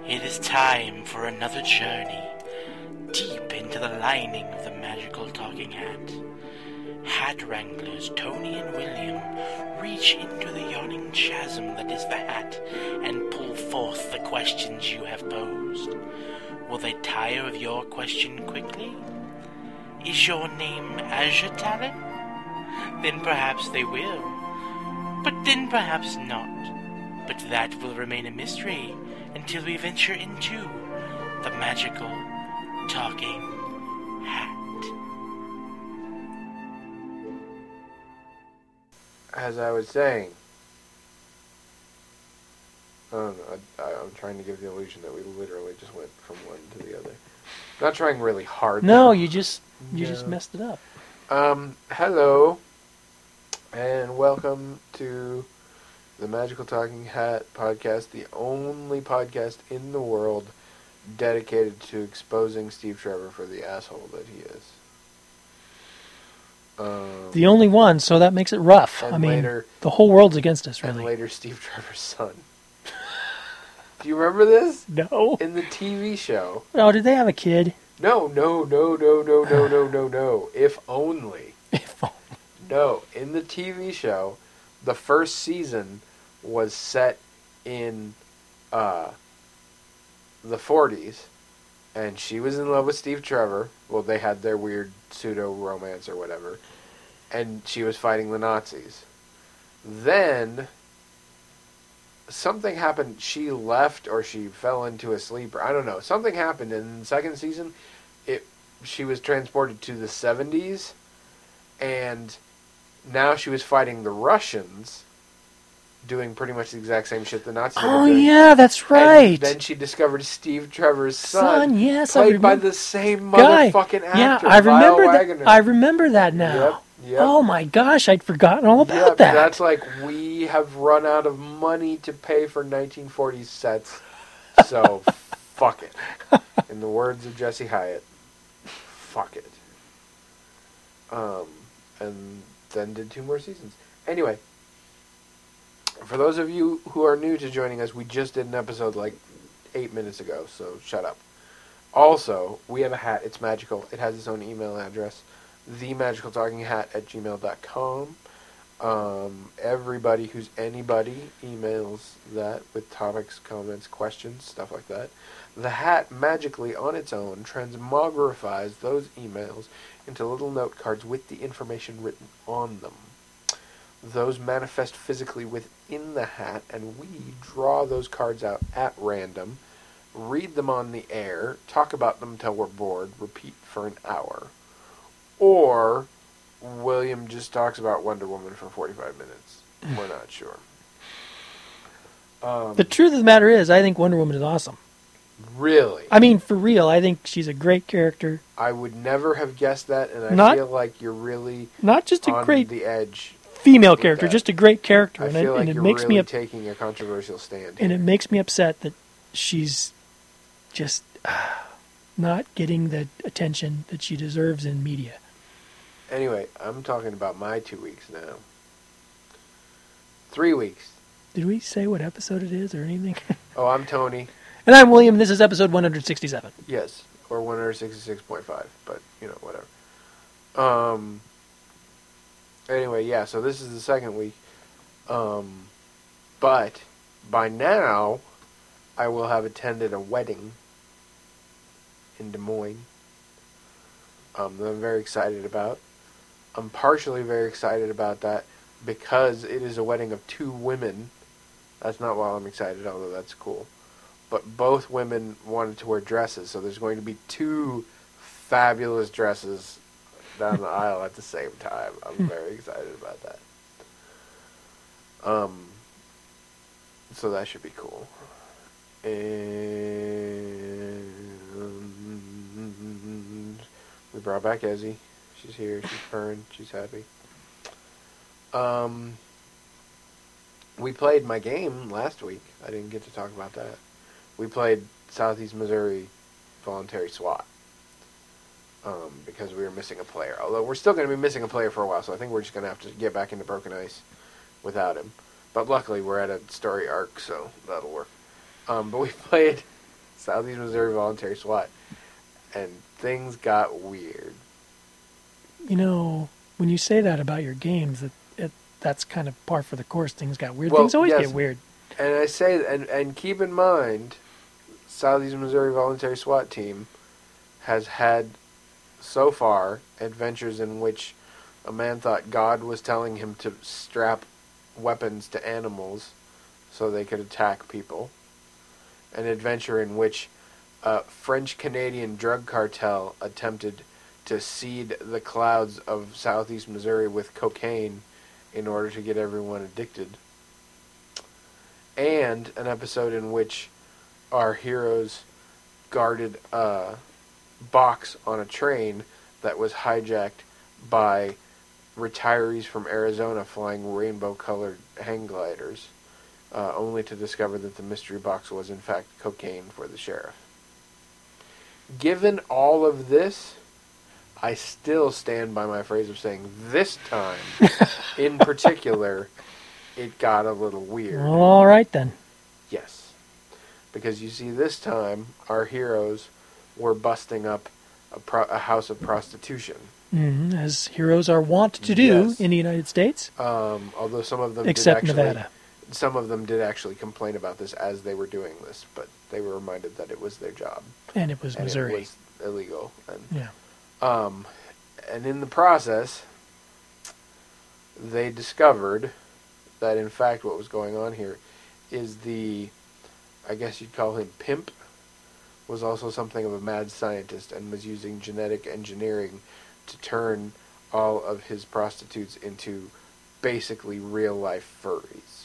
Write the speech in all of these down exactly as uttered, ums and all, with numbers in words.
It is time for another journey deep into the lining of the magical talking hat. Hat wranglers Tony and William reach into the yawning chasm that is the hat and pull forth the questions you have posed. Will they tire of your question quickly? Is your name Azure Talon? Then perhaps they will. But then perhaps not. But that will remain a mystery until we venture into the magical talking hat. As I was saying, I don't know, I, I'm trying to give the illusion that we literally just went from one to the other. Not trying really hard. No, though. you just you No. just messed it up. Um, hello, and welcome to the Magical Talking Hat podcast, the only podcast in the world dedicated to exposing Steve Trevor for the asshole that he is. Um, The only one, so that makes it rough. and I mean, later, the whole world's against us, and really. later Steve Trevor's son. Do you remember this? No. In the T V show. Oh, did they have a kid? No, no, no, no, no, no, no, no, no. If only. If only. No, in the T V show, the first season was set in uh, the forties, and she was in love with Steve Trevor. Well, they had their weird pseudo-romance or whatever, and she was fighting the Nazis. Then, something happened. She left, or she fell into a sleeper. I don't know. Something happened, and in the second season, it she was transported to the seventies, and now she was fighting the Russians, doing pretty much the exact same shit the Nazis Oh, were doing. yeah, that's right. And then she discovered Steve Trevor's son, Son, yes, I played by remember- the same Guy. motherfucking actor, Yeah, I remember Lyle that. Wagner. I remember that now. Yep, yep. Oh my gosh, I'd forgotten all about Yep, that. That's like, we have run out of money to pay for nineteen forties sets, so fuck it. In the words of Jesse Hyatt, fuck it. Um, and then did two more seasons. Anyway, for those of you who are new to joining us, we just did an episode like eight minutes ago, so shut up. Also, we have a hat. It's magical. It has its own email address, the magical talking hat at gmail dot com. Um, everybody who's anybody emails that with topics, comments, questions, stuff like that. The hat magically on its own transmogrifies those emails into little note cards with the information written on them. Those manifest physically within the hat, and we draw those cards out at random, read them on the air, talk about them till we're bored, repeat for an hour. Or William just talks about Wonder Woman for forty-five minutes. We're not sure. Um, The truth of the matter is, I think Wonder Woman is awesome. Really? I mean, for real, I think she's a great character. I would never have guessed that, and I Not- feel like you're really Not just a on great the edge. female with character, that. just a great character, I and, feel it, like and it you're makes really me up, taking a controversial stand and here. it makes me upset that she's just uh, not getting the attention that she deserves in media. Anyway, I'm talking about my two weeks now. Three weeks. Did we say what episode it is or anything? Oh, I'm Tony. And I'm William. This is episode one hundred sixty-seven. Yes, or one sixty-six point five, but, you know, whatever. Um. Anyway, yeah, so this is the second week. Um, but by now, I will have attended a wedding in Des Moines um, that I'm very excited about. I'm partially very excited about that because it is a wedding of two women. That's not why I'm excited, although that's cool. But both women wanted to wear dresses, so there's going to be two fabulous dresses down the aisle at the same time. I'm very excited about that. Um, so that should be cool. And we brought back Ezzy. She's here. She's purring. She's happy. Um, we played my game last week. I didn't get to talk about that. We played Southeast Missouri Voluntary SWAT. Um, because we were missing a player. Although we're still going to be missing a player for a while, so I think we're just going to have to get back into Broken Ice without him. But luckily, we're at a story arc, so that'll work. Um, but we played Southeast Missouri Voluntary SWAT, and things got weird. You know, when you say that about your games, it, it, that's kind of par for the course. Things got weird. Well, Things always yes. get weird. And I say, and, and keep in mind, Southeast Missouri Voluntary SWAT Team has had, so far, adventures in which a man thought God was telling him to strap weapons to animals so they could attack people. An adventure in which a French-Canadian drug cartel attempted to seed the clouds of Southeast Missouri with cocaine in order to get everyone addicted. And an episode in which our heroes guarded a box on a train that was hijacked by retirees from Arizona flying rainbow-colored hang gliders, uh, only to discover that the mystery box was in fact cocaine for the sheriff. Given all of this, I still stand by my phrase of saying this time, in particular, it got a little weird. All right, then. Yes. Because you see, this time, our heroes were busting up a, pro- a house of prostitution. Mm, as heroes are wont to do Yes. in the United States. Um, although some of them Except did actually, Nevada. Some of them did actually complain about this as they were doing this, but they were reminded that it was their job. And it was and Missouri. It was illegal. And, Yeah. um, and in the process, they discovered that in fact what was going on here is the, I guess you'd call him pimp, was also something of a mad scientist and was using genetic engineering to turn all of his prostitutes into basically real-life furries.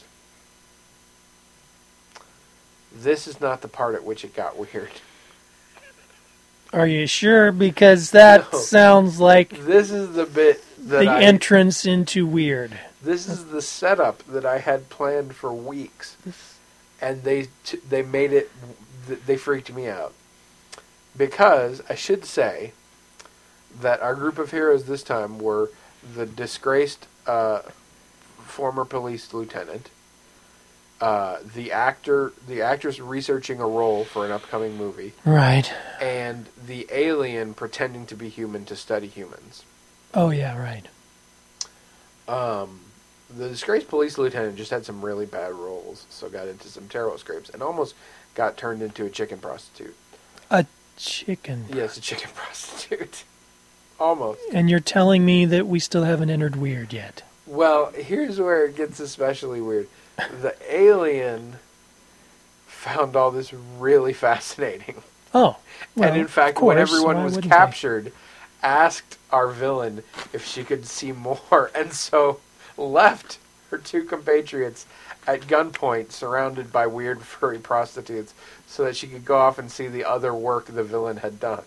This is not the part at which it got weird. Are you sure? Because that No. sounds like This is the bit that the I... entrance into weird. This is the setup that I had planned for weeks, and they t- they made it. Th- they freaked me out because I should say that our group of heroes this time were the disgraced uh, former police lieutenant, uh, the actor, the actress researching a role for an upcoming movie, Right. and the alien pretending to be human to study humans. Oh, yeah, right. Um, the disgraced police lieutenant just had some really bad roles, so got into some terrible scrapes, and almost got turned into a chicken prostitute. A chicken. Yes, a chicken prostitute. Almost. And you're telling me that we still haven't entered weird yet. Well, here's where it gets especially weird. The alien found all this really fascinating. Oh, well, and in fact, of course, when everyone why was wouldn't they? captured, asked our villain if she could see more, and so left her two compatriots at gunpoint, surrounded by weird furry prostitutes, so that she could go off and see the other work the villain had done.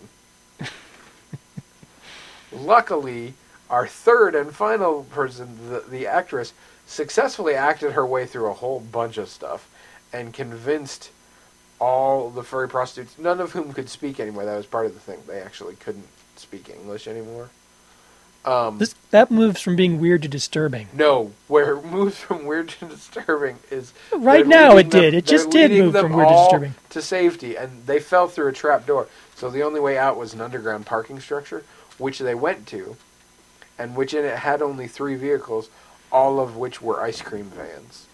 Luckily, our third and final person, the, the actress, successfully acted her way through a whole bunch of stuff and convinced all the furry prostitutes, none of whom could speak anymore. That was part of the thing. They actually couldn't speak English anymore. Um, This, that moves from being weird to disturbing. no, where it moves from weird to disturbing is... Right they're now leading it did. them- It just they're did leading move them from weird to all disturbing. to safety, and they fell through a trap door. So the only way out was an underground parking structure, which they went to, and which in it had only three vehicles, all of which were ice cream vans.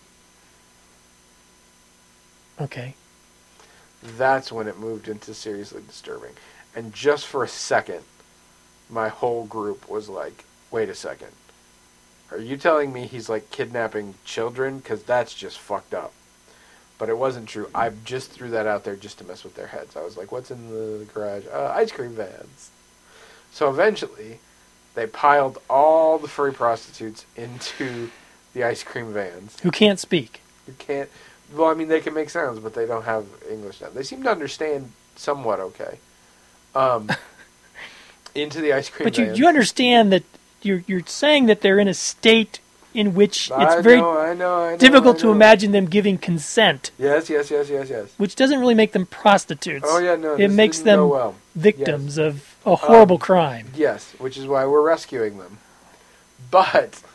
Okay. That's when it moved into seriously disturbing. And just for a second, my whole group was like, wait a second. Are you telling me he's like kidnapping children? Because that's just fucked up. But it wasn't true. I just threw that out there just to mess with their heads. I was like, what's in the garage? Uh, ice cream vans. So eventually, they piled all the furry prostitutes into the ice cream vans. Who can't speak? You can't... Well, I mean, they can make sounds, but they don't have English now. They seem to understand somewhat okay. Um, into the ice cream But you, vans. you understand that you're you're saying that they're in a state in which it's I very know, I know, I know, difficult I to know. imagine them giving consent, Yes, yes, yes, yes, yes. which doesn't really make them prostitutes. Oh, yeah, no, it this makes didn't them go well. victims of a horrible Um, crime. Yes, which is why we're rescuing them. But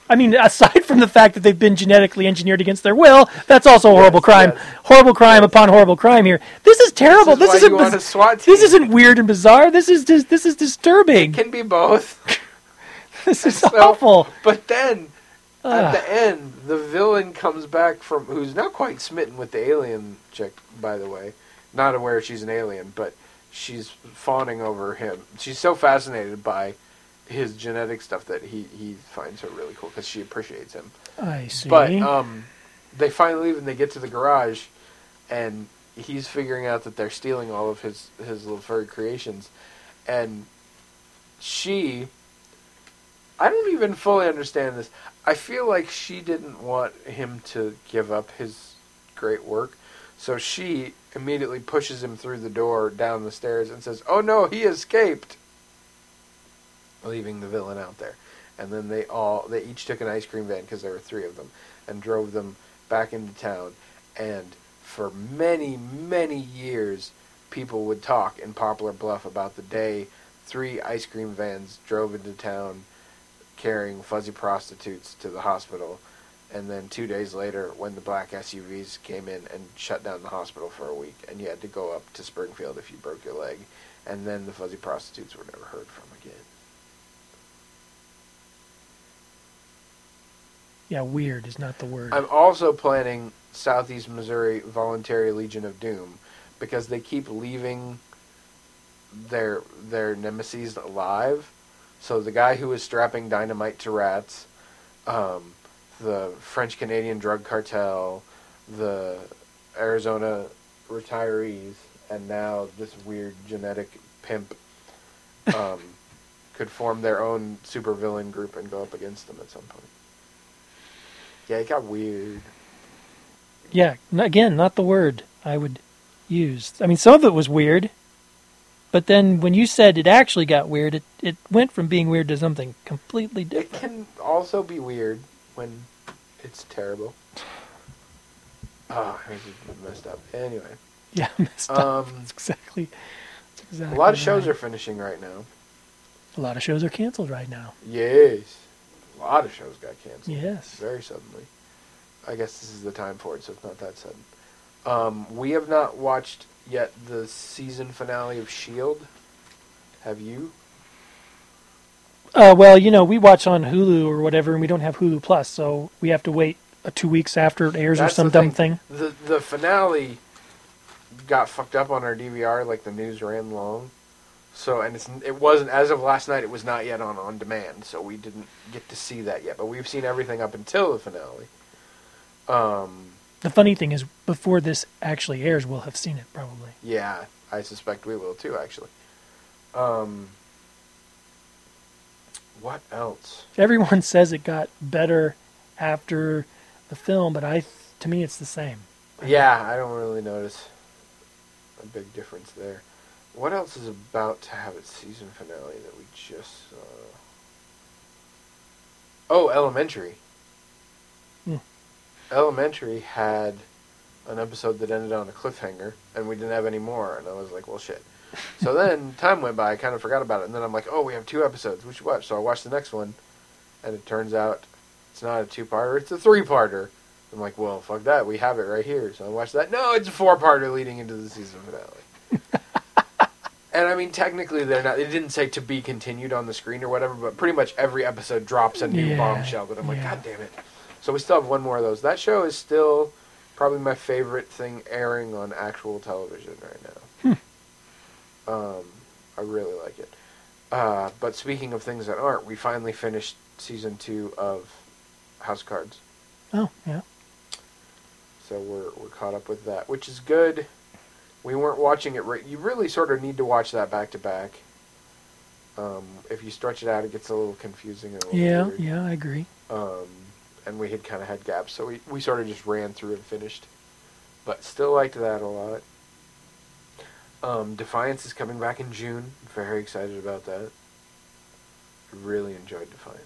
I mean, aside from the fact that they've been genetically engineered against their will, that's also a horrible Yes, crime. yes. Horrible crime Yes. upon horrible crime here. This is terrible. This is why isn't you want biz- a SWAT This team. isn't weird and bizarre. This is dis- this is disturbing. It can be both. This is So- awful. But then, Ugh. at the end, the villain comes back from, who's not quite smitten with the alien chick, by the way. Not aware she's an alien, but she's fawning over him. She's so fascinated by his genetic stuff that he, he finds her really cool because she appreciates him. I see. But um, they finally leave and they get to the garage, and he's figuring out that they're stealing all of his, his little furry creations. And she... I don't even fully understand this. I feel like she didn't want him to give up his great work. So she immediately pushes him through the door down the stairs and says, "Oh no, he escaped." Leaving the villain out there. And then they all, they each took an ice cream van, because there were three of them, and drove them back into town. And for many, many years, people would talk in Poplar Bluff about the day three ice cream vans drove into town carrying fuzzy prostitutes to the hospital, and then two days later when the black S U Vs came in and shut down the hospital for a week, and you had to go up to Springfield if you broke your leg, and then the fuzzy prostitutes were never heard from again. Yeah, weird is not the word. I'm also planning Southeast Missouri Voluntary Legion of Doom, because they keep leaving their their nemesis alive. So the guy who was strapping dynamite to rats, um, the French-Canadian drug cartel, the Arizona retirees, and now this weird genetic pimp um, could form their own supervillain group and go up against them at some point. Yeah, it got weird. Yeah, n- again, not the word I would use. I mean, some of it was weird, but then when you said it actually got weird, it, it went from being weird to something completely It different. can also be weird when it's terrible. Oh, I just messed up. Anyway, Yeah, messed up. um, That's exactly, that's exactly a lot of shows right. are finishing right now. A lot of shows are canceled right now. Yes, a lot of shows got canceled. Yes. Very suddenly. I guess this is the time for it, so it's not that sudden. Um, we have not watched yet the season finale of S H I E L D. Have you? Uh, well, you know, we watch on Hulu or whatever, and we don't have Hulu Plus, so we have to wait uh, two weeks after it airs That's or some the dumb thing. The the finale got fucked up on our D V R, like the news ran long. So, and it's, it wasn't, as of last night, it was not yet on on demand, so we didn't get to see that yet. But we've seen everything up until the finale. Um, The funny thing is, before this actually airs, we'll have seen it probably. yeah, I suspect we will too, actually. Um, what else? Everyone says it got better after the film, but I, to me, it's the same. Yeah, I don't really notice a big difference there. What else is about to have its season finale that we just saw? Oh, Elementary. Hmm. Elementary had an episode that ended on a cliffhanger, and we didn't have any more, and I was like, well, shit. So then time went by, I kind of forgot about it, and then I'm like, oh, we have two episodes, we should watch. So I watched the next one, and it turns out it's not a two-parter, it's a three-parter. I'm like, well, fuck that, we have it right here. So I watched that. No, it's a four-parter leading into the season finale. And I mean, technically, they're not. It didn't say to be continued on the screen or whatever, but pretty much every episode drops a new Yeah, bombshell. That I'm like, yeah. God damn it! So we still have one more of those. That show is still probably my favorite thing airing on actual television right now. Hmm. Um, I really like it. Uh, but speaking of things that aren't, we finally finished season two of House of Cards. Oh, yeah. So we're we're caught up with that, which is good. We weren't watching it right. You really sort of need to watch that back to back. Um, if you stretch it out, it gets a little confusing and a little Yeah, weird. yeah, I agree. Um, and we had kind of had gaps, so we, we sort of just ran through and finished. But still liked that a lot. Um, Defiance is coming back in June. Very excited about that. Really enjoyed Defiance.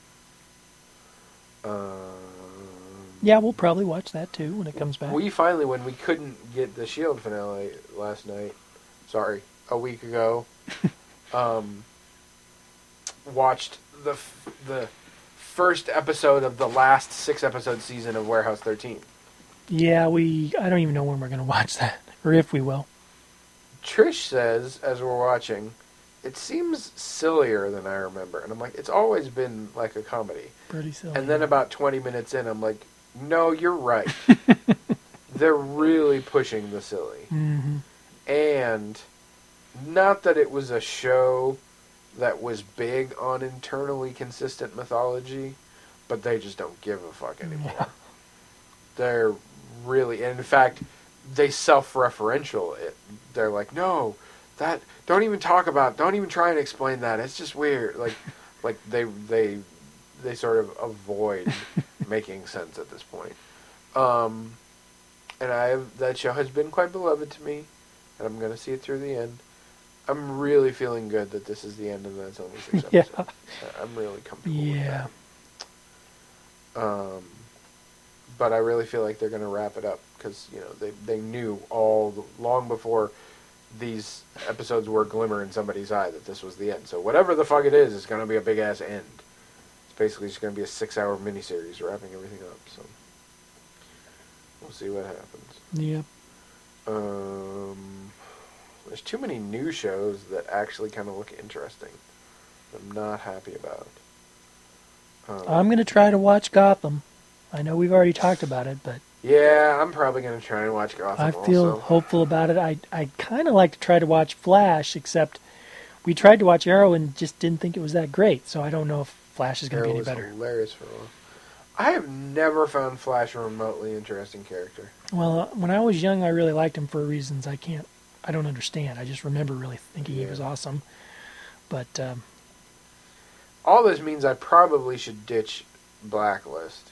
Um, Yeah, we'll probably watch that too when it comes back. We finally, when we couldn't get the S H I E L D finale last night, sorry, a week ago, um, watched the f- the first episode of the last six episode season of Warehouse thirteen. Yeah, we. I don't even know when we're going to watch that, or if we will. Trish says, as we're watching, it seems sillier than I remember. And I'm like, it's always been like a comedy. Pretty silly. And then about twenty minutes in, I'm like, no, you're right. They're really pushing the silly. Mm-hmm. And not that it was a show that was big on internally consistent mythology, but they just don't give a fuck anymore. Yeah. They're really, and in fact, they self-referential it. They're like, no, that, don't even talk about, don't even try and explain that. It's just weird. Like, like they, they, they sort of avoid making sense at this point. Um, and I have, that show has been quite beloved to me, and I'm going to see it through the end. I'm really feeling good that this is the end and that it's only six episodes. Yeah. I'm really comfortable yeah. with that. Um, but I really feel like they're going to wrap it up because, you know, they, they knew all the, long before these episodes were a glimmer in somebody's eye that this was the end. So whatever the fuck it is, it's going to be a big-ass end. It's basically just going to be a six-hour miniseries wrapping everything up. So we'll see what happens. Yep. Um... There's too many new shows that actually kind of look interesting. I'm not happy about. Um, I'm going to try to watch Gotham. I know we've already talked about it, but... Yeah, I'm probably going to try and watch Gotham I feel also. hopeful about it. I I kind of like to try to watch Flash, except we tried to watch Arrow and just didn't think it was that great, so I don't know if Flash is going to be any was better. Hilarious for a while. I have never found Flash a remotely interesting character. Well, uh, when I was young, I really liked him for reasons I can't... I don't understand. I just remember really thinking yeah. he was awesome. But um, all this means I probably should ditch Blacklist.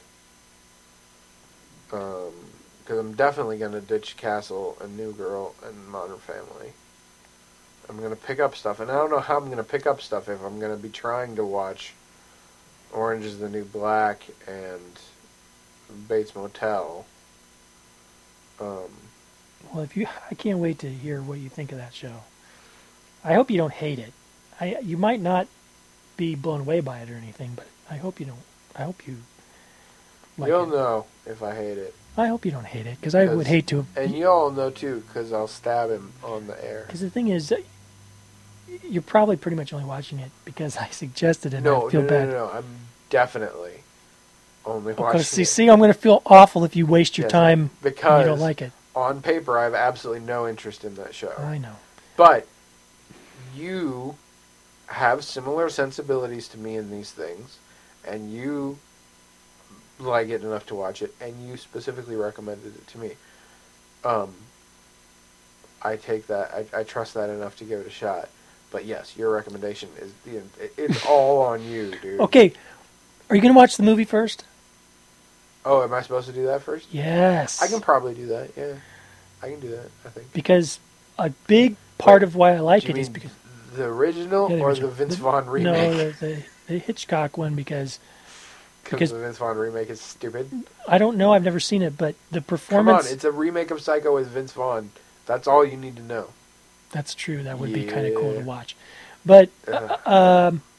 Um, because I'm definitely going to ditch Castle and New Girl and Modern Family. I'm going to pick up stuff, and I don't know how I'm going to pick up stuff if I'm going to be trying to watch Orange is the New Black and Bates Motel. Um... Well, if you, I can't wait to hear what you think of that show. I hope you don't hate it. I, you might not be blown away by it or anything, but I hope you don't. I hope you. Like you'll it. know if I hate it. I hope you don't hate it because I would hate to. And you'll know too because I'll stab him on the air. Because the thing is, you're probably pretty much only watching it because I suggested it. No, and I feel no, no, bad. no, no. I'm definitely only okay, watching see, it. See, I'm going to feel awful if you waste your yes, time because and you don't like it. On paper, I have absolutely no interest in that show. I know. But you have similar sensibilities to me in these things, and you like it enough to watch it, and you specifically recommended it to me. Um, I take that, I, I trust that enough to give it a shot. But yes, your recommendation is, the it's all on you, dude. Okay, are you going to watch the movie first? Oh, am I supposed to do that first? Yes. I can probably do that, yeah. I can do that, I think. Because a big part Wait, of why I like do you it is mean because... the original yeah, the or original. the Vince the, Vaughn remake? No, the, the, the Hitchcock one because... Because the Vince Vaughn remake is stupid? I don't know, I've never seen it, but the performance... Come on, it's a remake of Psycho with Vince Vaughn. That's all you need to know. That's true, that would yeah. be kind of cool to watch. But... Uh, um,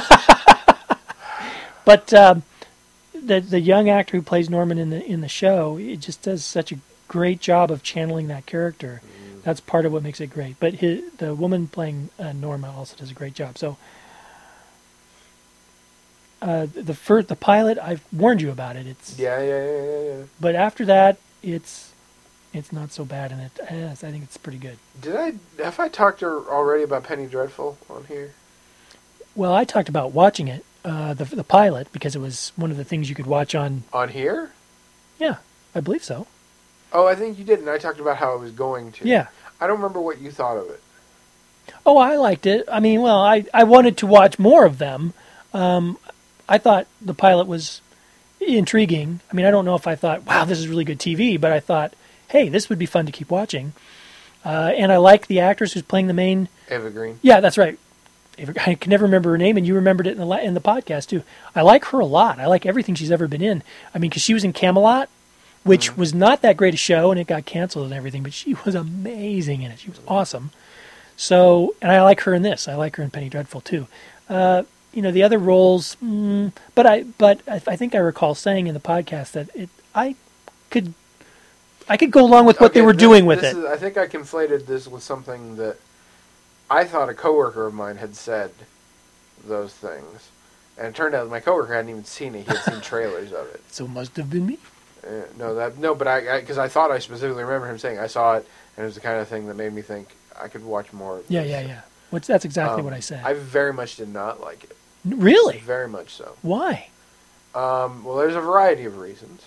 but... Um, The the young actor who plays Norman in the in the show, it just does such a great job of channeling that character. Mm. That's part of what makes it great. But his, the woman playing uh, Norma also does a great job. So uh, the first the pilot, I've warned you about it. It's yeah yeah yeah yeah. yeah. But after that, it's it's not so bad, and it yes, I think it's pretty good. Did I have I talked to her already about Penny Dreadful on here? Well, I talked about watching it. Uh, the the pilot, because it was one of the things you could watch on... On here? Yeah, I believe so. Oh, I think you did, and I talked about how I was going to. Yeah. I don't remember what you thought of it. Oh, I liked it. I mean, well, I, I wanted to watch more of them. Um, I thought the pilot was intriguing. I mean, I don't know if I thought, wow, this is really good T V, but I thought, hey, this would be fun to keep watching. Uh, and I like the actress who's playing the main... Eva Green. Yeah, that's right. I can never remember her name, and you remembered it in the in the podcast too. I like her a lot. I like everything she's ever been in. I mean, because she was in Camelot, which mm. was not that great a show, and it got canceled and everything. But she was amazing in it. She was awesome. So, and I like her in this. I like her in Penny Dreadful too. Uh, you know, the other roles. Mm, but I, but I, I think I recall saying in the podcast that it, I could, I could go along with what Okay, they were this- doing with this it. is- I think I conflated this with something that I thought a coworker of mine had said those things. And it turned out my coworker hadn't even seen it. He had seen trailers of it. So it must have been me. Uh, no, that no, but I because I, I thought I specifically remember him saying I saw it, and it was the kind of thing that made me think I could watch more. Of Yeah, this. yeah, yeah. What's that's exactly Um, what I said. I very much did not like it. Really? Very much so. Why? Um, well, there's a variety of reasons.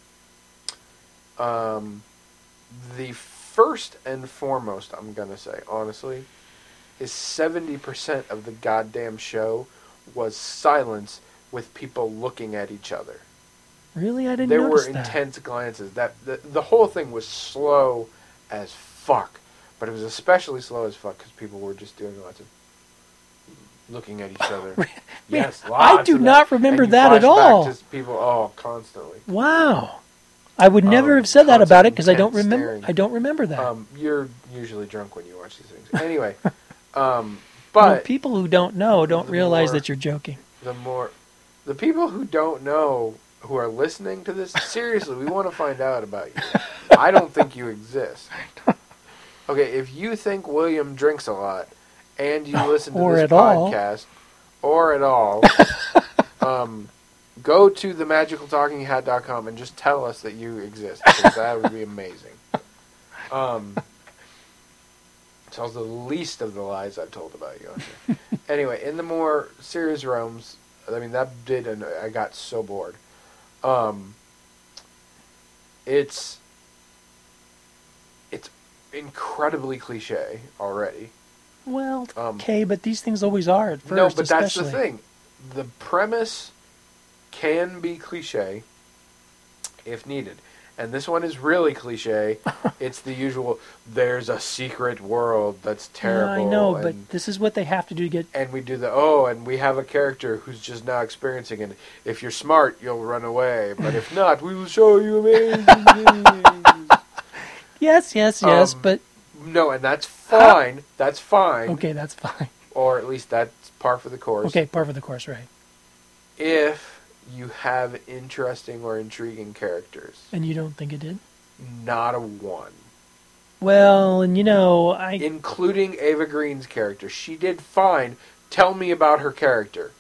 Um, the first and foremost, I'm gonna say honestly, is seventy percent of the goddamn show was silence with people looking at each other. Really, I didn't There were notice that. intense glances. That the, the whole thing was slow as fuck, but it was especially slow as fuck because people were just doing lots of looking at each other. Yes, I lots do of not that. remember And you that at flash back all. to people, oh, constantly. Wow. I would never Um, have said that about it because I don't constant remember. staring. I don't remember that. Um, you're usually drunk when you watch these things. Anyway, um, Well, but people who don't know don't the realize more- that you're joking. the more the people who don't know who are listening to this, seriously, we want to find out about you. I don't think you exist. Okay, if you think William drinks a lot and you listen to Or this at all. podcast, or at all, um, go to the magical talking hat dot com and just tell us that you exist, because that would be amazing. Um, tells the least of the lies I've told about you on here. Anyway, in the more serious realms, I mean, that did, and I got so bored. Um, it's it's incredibly cliche already. Well, Um, okay, but these things always are at first. no, but that's especially. the thing. The premise can be cliche if needed. And this one is really cliche. It's the usual, there's a secret world that's Yeah, terrible. I know, and, but this is what they have to do to get. and we do the, oh, and we have a character who's just now experiencing it. If you're smart, you'll run away. But if not, we will show you amazing things. Yes, yes, yes, Um, but No, and that's fine. That's fine. okay, that's fine. Or at least that's par for the course. Okay, par for the course, right? If you have interesting or intriguing characters. And you don't think it did? Not a one. Well, and you know, I Including Ava Green's character. She did fine. Tell me about her character.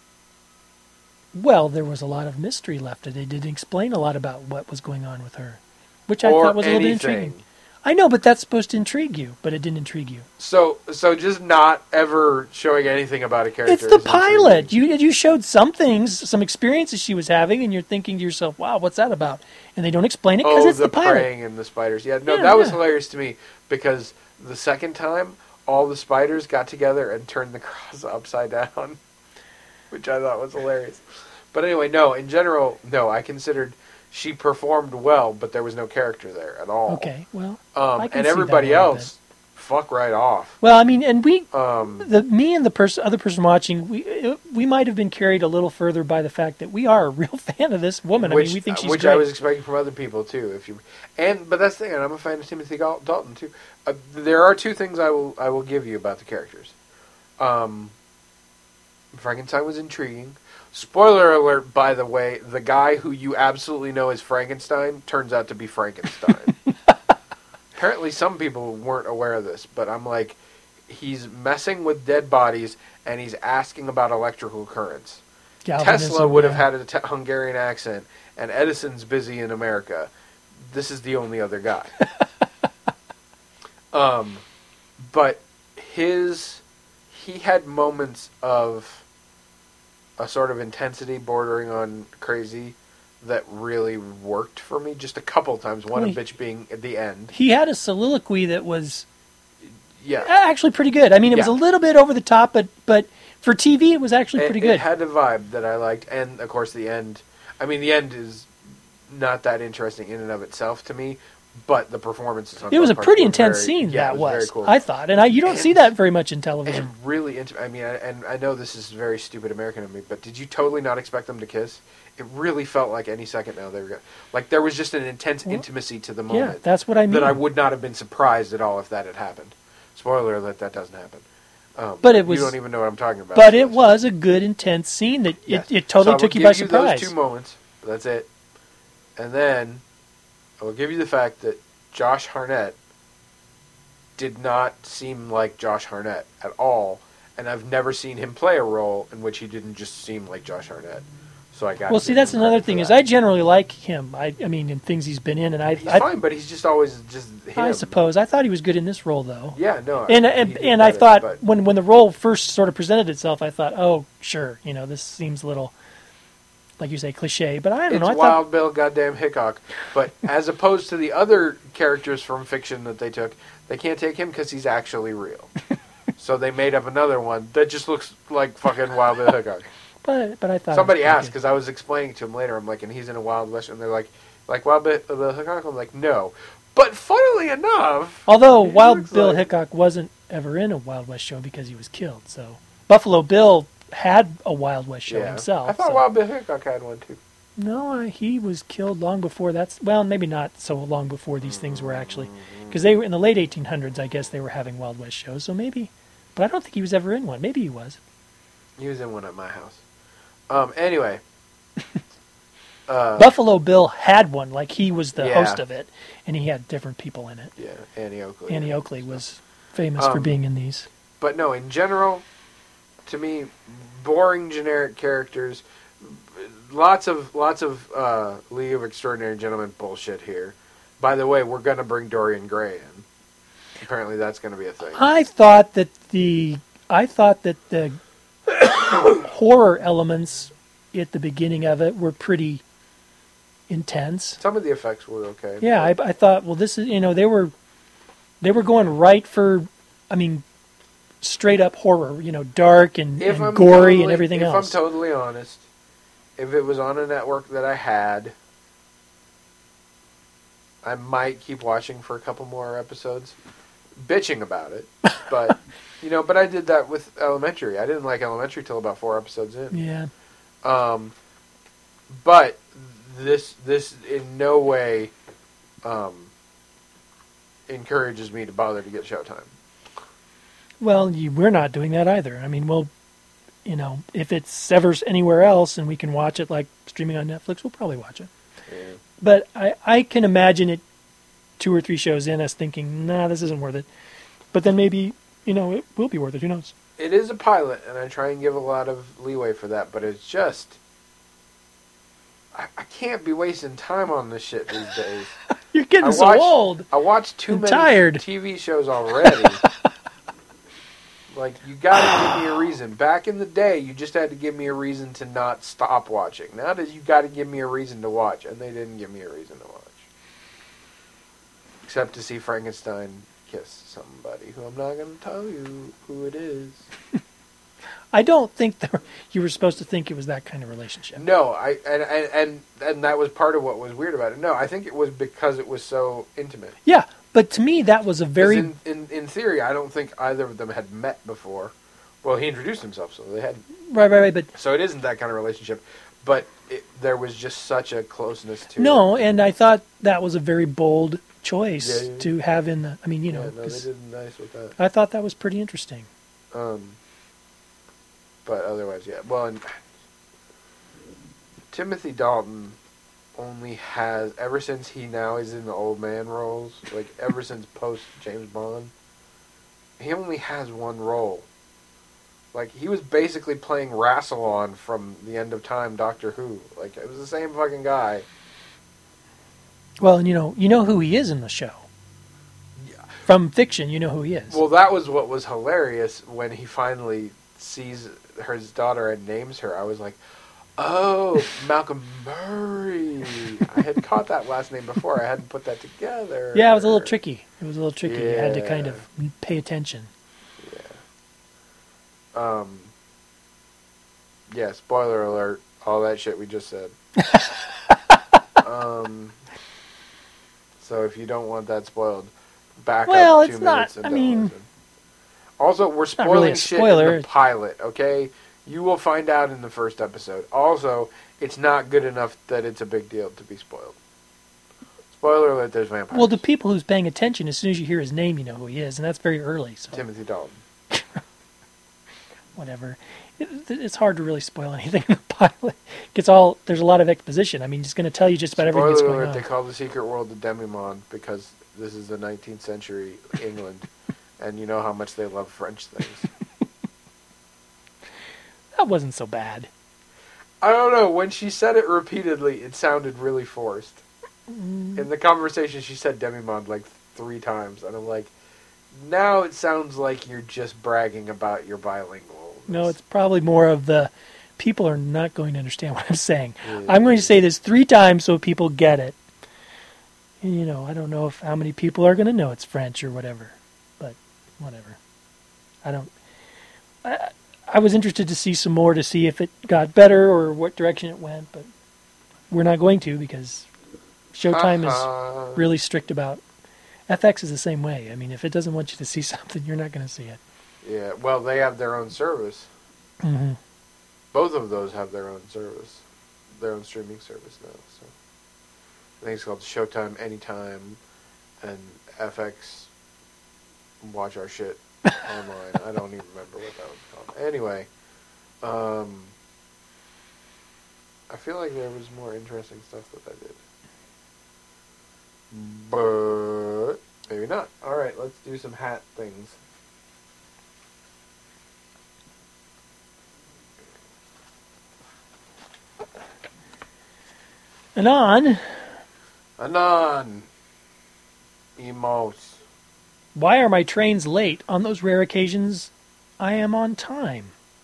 well, there was a lot of mystery left. They didn't explain a lot about what was going on with her, which I or thought was a little bit anything. intriguing. I know, but that's supposed to intrigue you, but it didn't intrigue you. So, so just not ever showing anything about a character. It's the is pilot. intriguing. You you showed some things, some experiences she was having, and you're thinking to yourself, "Wow, what's that about?" And they don't explain it because Oh, it's the, the, pilot. praying and the spiders. Yeah, no, Yeah, that was yeah. hilarious to me because the second time, all the spiders got together and turned the cross upside down, which I thought was hilarious. But anyway, no, in general, no, I considered she performed well, but there was no character there at all. Okay, well, Um, I can and see everybody that a little else, fuck right off. well, I mean, and we, Um, the me and the person, other person watching, we we might have been carried a little further by the fact that we are a real fan of this woman. which I mean, we think she's which great. I was expecting from other people too. If you and but that's the thing, and I'm a fan of Timothy Gal- Dalton too. Uh, there are two things I will I will give you about the characters. Um, Frankenstein was intriguing. Spoiler alert, by the way, the guy who you absolutely know is Frankenstein turns out to be Frankenstein. Apparently, some people weren't aware of this, but I'm like, he's messing with dead bodies and he's asking about electrical currents. Galvanism, Tesla would have yeah. had a te- Hungarian accent, and Edison's busy in America. This is the only other guy. um, but his he had moments of a sort of intensity bordering on crazy that really worked for me. Just a couple times. One Well, of which being at the end. He had a soliloquy that was Yeah. actually pretty good. I mean, it was a Yeah. little bit over the top, but but for T V, it was actually It, pretty it good. had a vibe that I liked, and of course the end. I mean, the end is not that interesting in and of itself to me, but the performances. On It was a both parts pretty were intense very- scene. Yeah, that it was, very cool. I thought, and I you don't And- see that very much in television. and really int- I mean, I, and I know this is very stupid American of me, but did you totally not expect them to kiss? It really felt like any second now they were going. Like there was just an intense Well, intimacy to the yeah, moment that's what I mean. that I would not have been surprised at all if that had happened. Spoiler alert: that doesn't happen. Um, But it was- You don't even know what I'm talking about. But it was a good, intense scene that Yes. it, it totally So I will took you give by surprise. Those two moments. That's it. And then I will give you the fact that Josh Hartnett did not seem like Josh Hartnett at all, and I've never seen him play a role in which he didn't just seem like Josh Hartnett. So I got. Well, see, that's another thing is I generally like him. I, I mean, in things he's been in, and I, He's I, fine, but he's just always just him. I suppose I thought he was good in this role, though. Yeah, no. And he and, did and I better, thought but- when when the role first sort of presented itself, I thought, oh, sure, you know, this seems a little, like you say, cliche. But I don't it's know. I Wild thought, Bill goddamn Hickok. But as opposed to the other characters from fiction that they took, they can't take him because he's actually real. So they made up another one that just looks like fucking Wild Bill Hickok. but but I thought it was Somebody pretty asked good. because I was explaining to him later. I'm like, and he's in a Wild West, and they're like, like Wild Bill, Bill Hickok. I'm like, no. But funnily enough, Although he Wild looks Bill like- Hickok wasn't ever in a Wild West show because he was killed. So Buffalo Bill had a Wild West show yeah, himself. I thought so- Wild Bill Hickok had one too. No, uh, he was killed long before that's well, maybe not so long before these things were actually, Mm-hmm. because they were in the late eighteen hundreds. I guess they were having Wild West shows, so maybe, but I don't think he was ever in one. Maybe he was. He was in one at my house. Um. Anyway. uh, Buffalo Bill had one, like he was the Yeah. host of it, and he had different people in it. yeah, Annie Oakley. Annie Oakley was famous for Um, being in these. But no, in general, to me, boring generic characters. Lots of lots of uh, League of Extraordinary Gentlemen bullshit here. By the way, we're gonna bring Dorian Gray in. Apparently, that's gonna be a thing. I thought that the I thought that the horror elements at the beginning of it were pretty intense. Some of the effects were okay. Yeah, I, I thought, well, this is, you know, they were they were going right for, I mean, straight up horror, you know, dark and, if and I'm gory totally, and everything if else. I'm totally honest, if it was on a network that I had, I might keep watching for a couple more episodes, bitching about it. But you know, but I did that with Elementary. I didn't like Elementary till about four episodes in. yeah. Um, but this this in no way um, encourages me to bother to get Showtime. Well, you, we're not doing that either. I mean, we'll, you know, if it's ever anywhere else and we can watch it like streaming on Netflix, we'll probably watch it. Yeah. But I, I can imagine it two or three shows in us thinking, nah, this isn't worth it. But then maybe, you know, it will be worth it. Who knows? It is a pilot, and I try and give a lot of leeway for that, but it's just... I, I can't be wasting time on this shit these days. You're getting I so watched- old. I watch too I'm many tired. T V shows already. Like, you gotta give me a reason. Back in the day, you just had to give me a reason to not stop watching. Nowadays, you gotta give me a reason to watch, and they didn't give me a reason to watch. Except to see Frankenstein kiss somebody who I'm not gonna tell you who it is. I don't think there, you were supposed to think it was that kind of relationship. No, I and, and and and that was part of what was weird about it. No, I think it was because it was so intimate. Yeah, but to me that was a 'Cause very in, in in theory, I don't think either of them had met before. Well, he introduced himself, so they had. right, right, right. But So it isn't that kind of relationship, but it, there was just such a closeness to no, it. and I thought that was a very bold choice Yeah, yeah. to have in the. I mean, you Yeah, know, no, they 'cause did nice with that. I thought that was pretty interesting. Um, but otherwise, yeah. Well, and Timothy Dalton only has ever since he now is in the old man roles, like ever since post James Bond, he only has one role. Like he was basically playing Rassilon from the End of Time Doctor Who. Like it was the same fucking guy. Well, and you know, you know who he is in the show. Yeah. From fiction, you know who he is. Well, that was what was hilarious when he finally sees her his daughter and names her. I was like, oh, Malcolm Murray. I had caught that last name before. I hadn't put that together. yeah, it was a little tricky. It was a little tricky. You had to kind Yeah. of pay attention. Um, yeah, spoiler alert. All that shit we just said. um, so if you don't want that spoiled, back Well, up two it's minutes not- and I don't mean, listen. Also, we're not spoiling really a shit spoiler. in the pilot, okay? You will find out in the first episode. Also, it's not good enough that it's a big deal to be spoiled. Spoiler alert, there's vampires. Well, the people who's paying attention, as soon as you hear his name, you know who he is, and that's very early. So Timothy Dalton. whatever. It, it's hard to really spoil anything in the pilot. It's all there's a lot of exposition. I mean, it's going to tell you just about everything that's Spoiler going alert, on. they call the secret world the Demimonde because this is the nineteenth century England, and you know how much they love French things. That wasn't so bad. I don't know. When she said it repeatedly, it sounded really forced. Mm. In the conversation, she said Demimonde like three times, and I'm like, now it sounds like you're just bragging about your bilingual. No, it's probably more of the people are not going to understand what I'm saying. Yeah. I'm going to say this three times so people get it. And, you know, I don't know if how many people are going to know it's French or whatever, but whatever. I don't. I, I was interested to see some more to see if it got better or what direction it went, but we're not going to because Showtime Uh-huh. is really strict about. F X is the same way. I mean, if it doesn't want you to see something, you're not going to see it. Yeah, well, they have their own service. Mm-hmm. Both of those have their own service, their own streaming service now. So I think it's called Showtime Anytime, and F X Watch Our Shit Online. I don't even remember what that was called. Anyway, um, I feel like there was more interesting stuff that I did. But maybe not. Alright, let's do some hat things. Anon, Anon. Emos. why are my trains late? On those rare occasions, I am on time.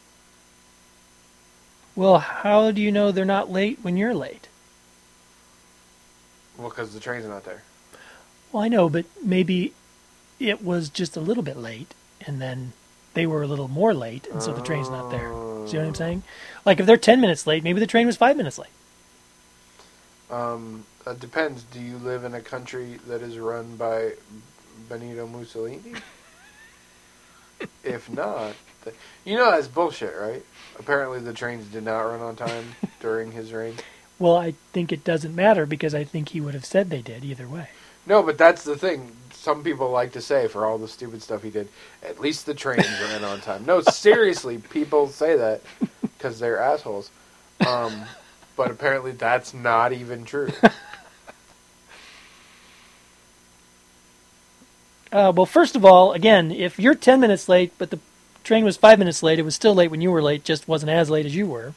Well, how do you know they're not late when you're late? Well, because the train's not there. Well, I know, but maybe it was just a little bit late, and then they were a little more late, and so the train's not there. See what I'm saying? Like, if they're ten minutes late, maybe the train was five minutes late. Um, it depends. Do you live in a country that is run by Benito Mussolini? If not, th- you know that's bullshit, right? Apparently the trains did not run on time during his reign. Well, I think it doesn't matter because I think he would have said they did either way. No, but that's the thing. Some people like to say, for all the stupid stuff he did, at least the trains ran on time. No, seriously, people say that because they're assholes. Um, but apparently that's not even true. Uh, well, first of all, again, if you're ten minutes late, but the train was five minutes late, it was still late when you were late, just wasn't as late as you were.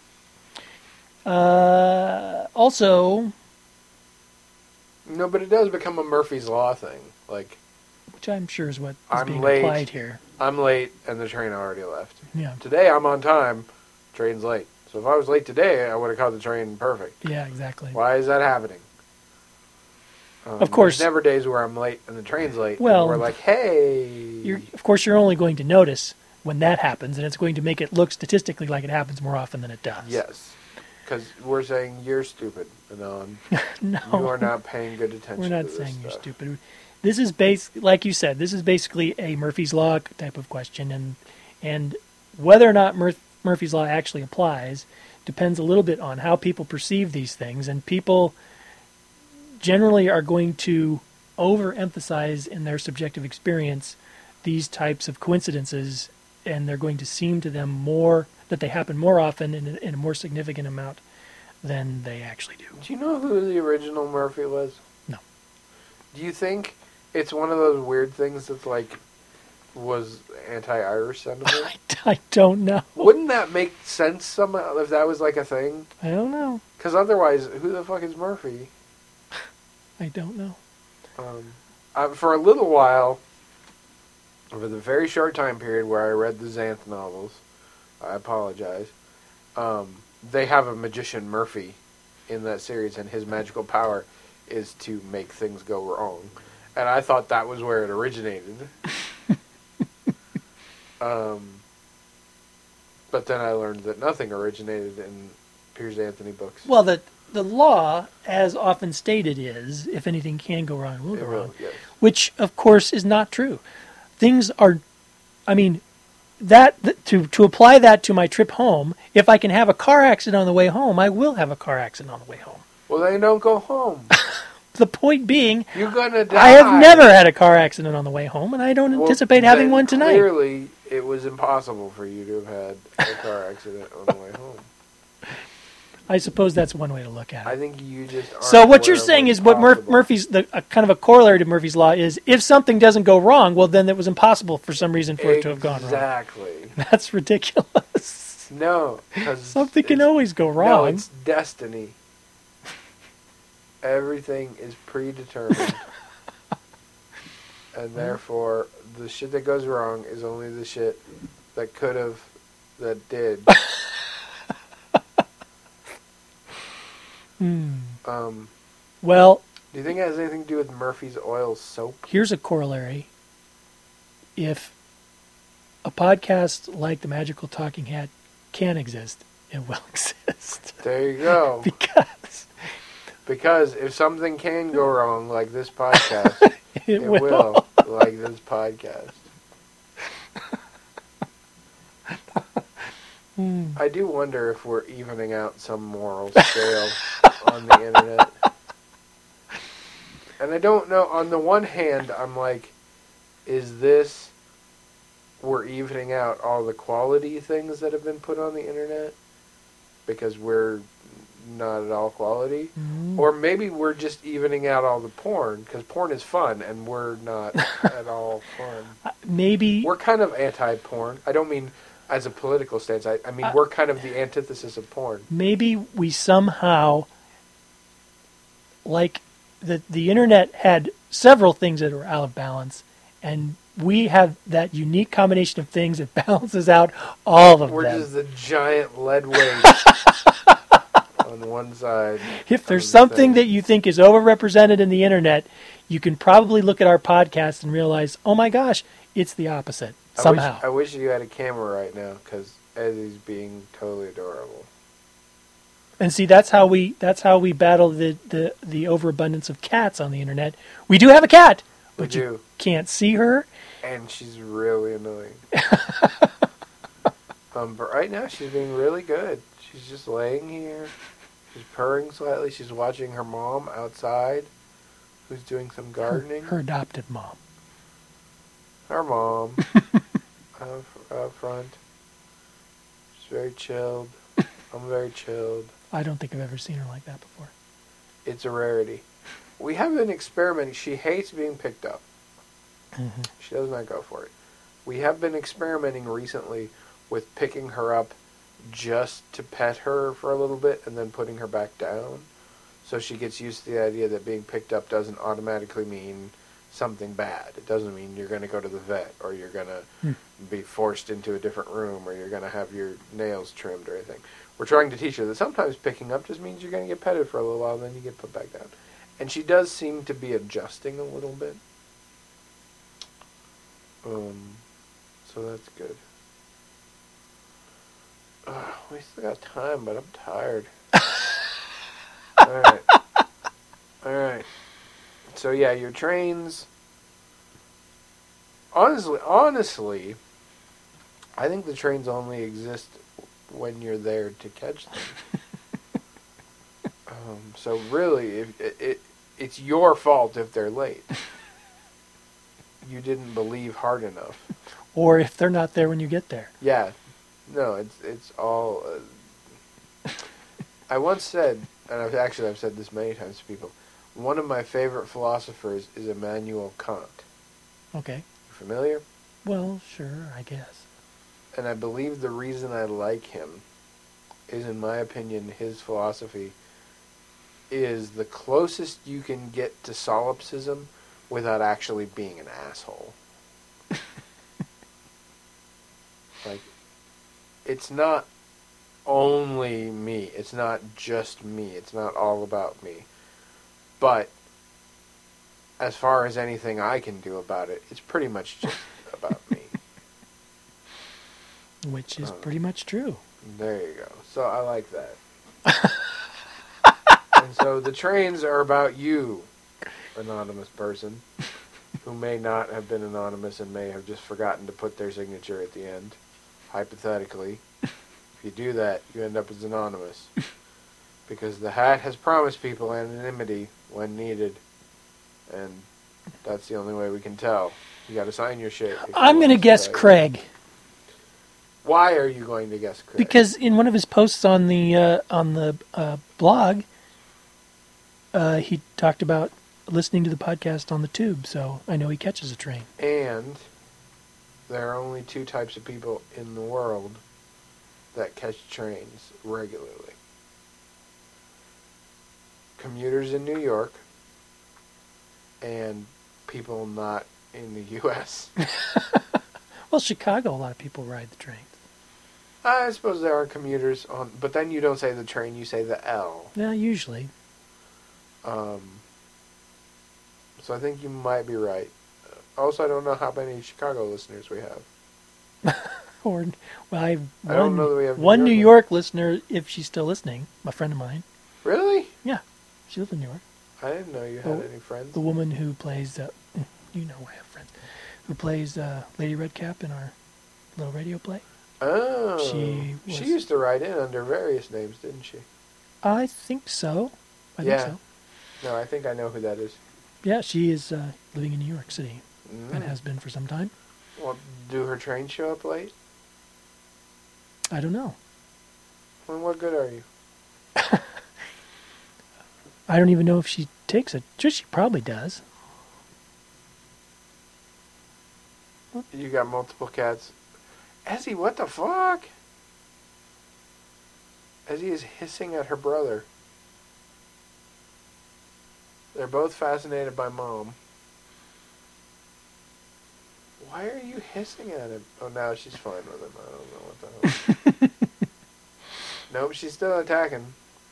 Uh, also... No, but it does become a Murphy's Law thing. Like, which I'm sure is what is I'm being late. applied here. I'm late, and the train already left. Yeah. Today, I'm on time. Train's late. So if I was late today, I would have caught the train perfect. Yeah, exactly. Why is that happening? Um, Of course. There's never days where I'm late and the train's late. Well, and we're like, hey. You're, of course, you're only going to notice when that happens, and it's going to make it look statistically like it happens more often than it does. Yes. Because we're saying you're stupid, Anon. No. You are not paying good attention We're not to this saying you're stuff. stupid. This is base, like you said, this is basically a Murphy's Law type of question, and and whether or not Mur- Murphy's Law actually applies depends a little bit on how people perceive these things, and people generally are going to overemphasize in their subjective experience these types of coincidences, and they're going to seem to them more that they happen more often in a, in a more significant amount than they actually do. Do you know who the original Murphy was? No. Do you think it's one of those weird things that's like was anti-Irish sentiment? I, I don't know. Wouldn't that make sense somehow if that was like a thing? I don't know. Because otherwise, who the fuck is Murphy? I don't know. Um, I, for a little while, over the very short time period where I read the Xanth novels, I apologize, um, they have a magician Murphy in that series, and his magical power is to make things go wrong. And I thought that was where it originated. um, but then I learned that nothing originated in Piers Anthony books. Well, the the law, as often stated, is if anything can go wrong, it will It go will, wrong. yes. Which, of course, is not true. Things are, I mean, that th- to to apply that to my trip home. If I can have a car accident on the way home, I will have a car accident on the way home. Well, they don't go home. the point being, You're gonna die. I have never had a car accident on the way home, and I don't Well, anticipate having then one tonight. Clearly, it was impossible for you to have had a car accident on the way home. I suppose that's one way to look at it. I think you just aren't So what aware you're of saying what's is what Mur- possible. Murphy's the a kind of a corollary to Murphy's law is if something doesn't go wrong, well then it was impossible for some reason for it to have gone wrong. Exactly. That's ridiculous. No, because Something can always go wrong. No, it's destiny. Everything is predetermined, and therefore the shit that goes wrong is only the shit that could have, that did. Hmm. Um, Well, do you think it has anything to do with Murphy's Oil soap? here's a corollary. If a podcast like The Magical Talking Hat can exist, it will exist. There you go. because Because if something can go wrong, like this podcast, it, it will. will, like this podcast. Hmm. I do wonder if we're evening out some moral scale on the internet. And I don't know, on the one hand, I'm like, is this, we're evening out all the quality things that have been put on the internet? Because we're not at all quality? Mm. Or maybe we're just evening out all the porn, because porn is fun, and we're not at all fun. Maybe We're kind of anti-porn. I don't mean as a political stance. I, I mean, Uh, we're kind of the antithesis of porn. maybe we somehow, like the the internet had several things that were out of balance, and we have that unique combination of things that balances out all of We're them. just the giant lead weight on one side. If there's of the something thing. that you think is overrepresented in the internet, you can probably look at our podcast and realize, oh my gosh, it's the opposite somehow. I wish, I wish you had a camera right now, because Eddie's being totally adorable. And see, that's how we that's how we battle the, the, the overabundance of cats on the internet. We do have a cat, We but you do. can't see her. And she's really annoying. um, but right now she's being really good. She's just laying here. She's purring slightly. She's watching her mom outside, who's doing some Her, gardening. her adopted mom. Her mom out, out front. She's very chilled. I'm very chilled. I don't think I've ever seen her like that before. It's a rarity. We have been experimenting. She hates being picked up. Mm-hmm. She does not go for it. We have been experimenting recently with picking her up just to pet her for a little bit and then putting her back down. So she gets used to the idea that being picked up doesn't automatically mean something bad. It doesn't mean you're going to go to the vet or you're going to Hmm. be forced into a different room or you're going to have your nails trimmed or anything. We're trying to teach her that sometimes picking up just means you're going to get petted for a little while and then you get put back down. And she does seem to be adjusting a little bit. Um, so that's good. Uh, we still got time, but I'm tired. Alright. Alright. So yeah, your trains... Honestly, honestly, I think the trains only exist when you're there to catch them. um, so really, if it, it it's your fault if they're late. You didn't believe hard enough. Or if they're not there when you get there. Yeah, no, it's it's all. Uh, I once said, and I've actually I've said this many times to people. One of my favorite philosophers is Immanuel Kant. Okay. You familiar? Well, sure, I guess. And I believe the reason I like him is, in my opinion, his philosophy is the closest you can get to solipsism without actually being an asshole. Like, it's not only me. It's not just me. It's not all about me. But as far as anything I can do about it, it's pretty much just about me. Which is Oh. pretty much true. There you go. So I like that. And so the trains are about you, anonymous person, who may not have been anonymous and may have just forgotten to put their signature at the end. Hypothetically, if you do that, you end up as anonymous. Because the hat has promised people anonymity when needed. and that's the only way we can tell. You got to sign your shit. if you I'm want going to us guess tell you. Craig. Why are you going to guess Craig? Because in one of his posts on the uh, on the uh, blog, uh, he talked about listening to the podcast on the tube, so I know he catches a train. And there are only two types of people in the world that catch trains regularly. Commuters in New York and people not in the U S Well, Chicago, a lot of people ride the trains. I suppose there are commuters on, but then you don't say the train, you say the L. Yeah, usually. Um, so I think you might be right. Also, I don't know how many Chicago listeners we have. Or, well, I have I don't one, know that we have New one York New ones. York listener, if she's still listening, a friend of mine. Really? Yeah, she lives in New York. I didn't know you had Oh, any friends. The woman who plays, uh, you know I have friends, who plays uh, Lady Redcap in our little radio play. Oh, She she was- used to write in under various names, didn't she? I think so. I Yeah. think so. No, I think I know who that is. Yeah, she is uh, living in New York City Mm. and has been for some time. Well, do her trains show up late? I don't know. Well, what good are you? I don't even know if she takes it. Sure, she probably does. You got multiple cats. Ezzy, what the fuck? Ezzy is hissing at her brother. They're both fascinated by Mom. Why are you hissing at him? Oh, now she's fine with him. I don't know what the hell. Nope, she's still attacking.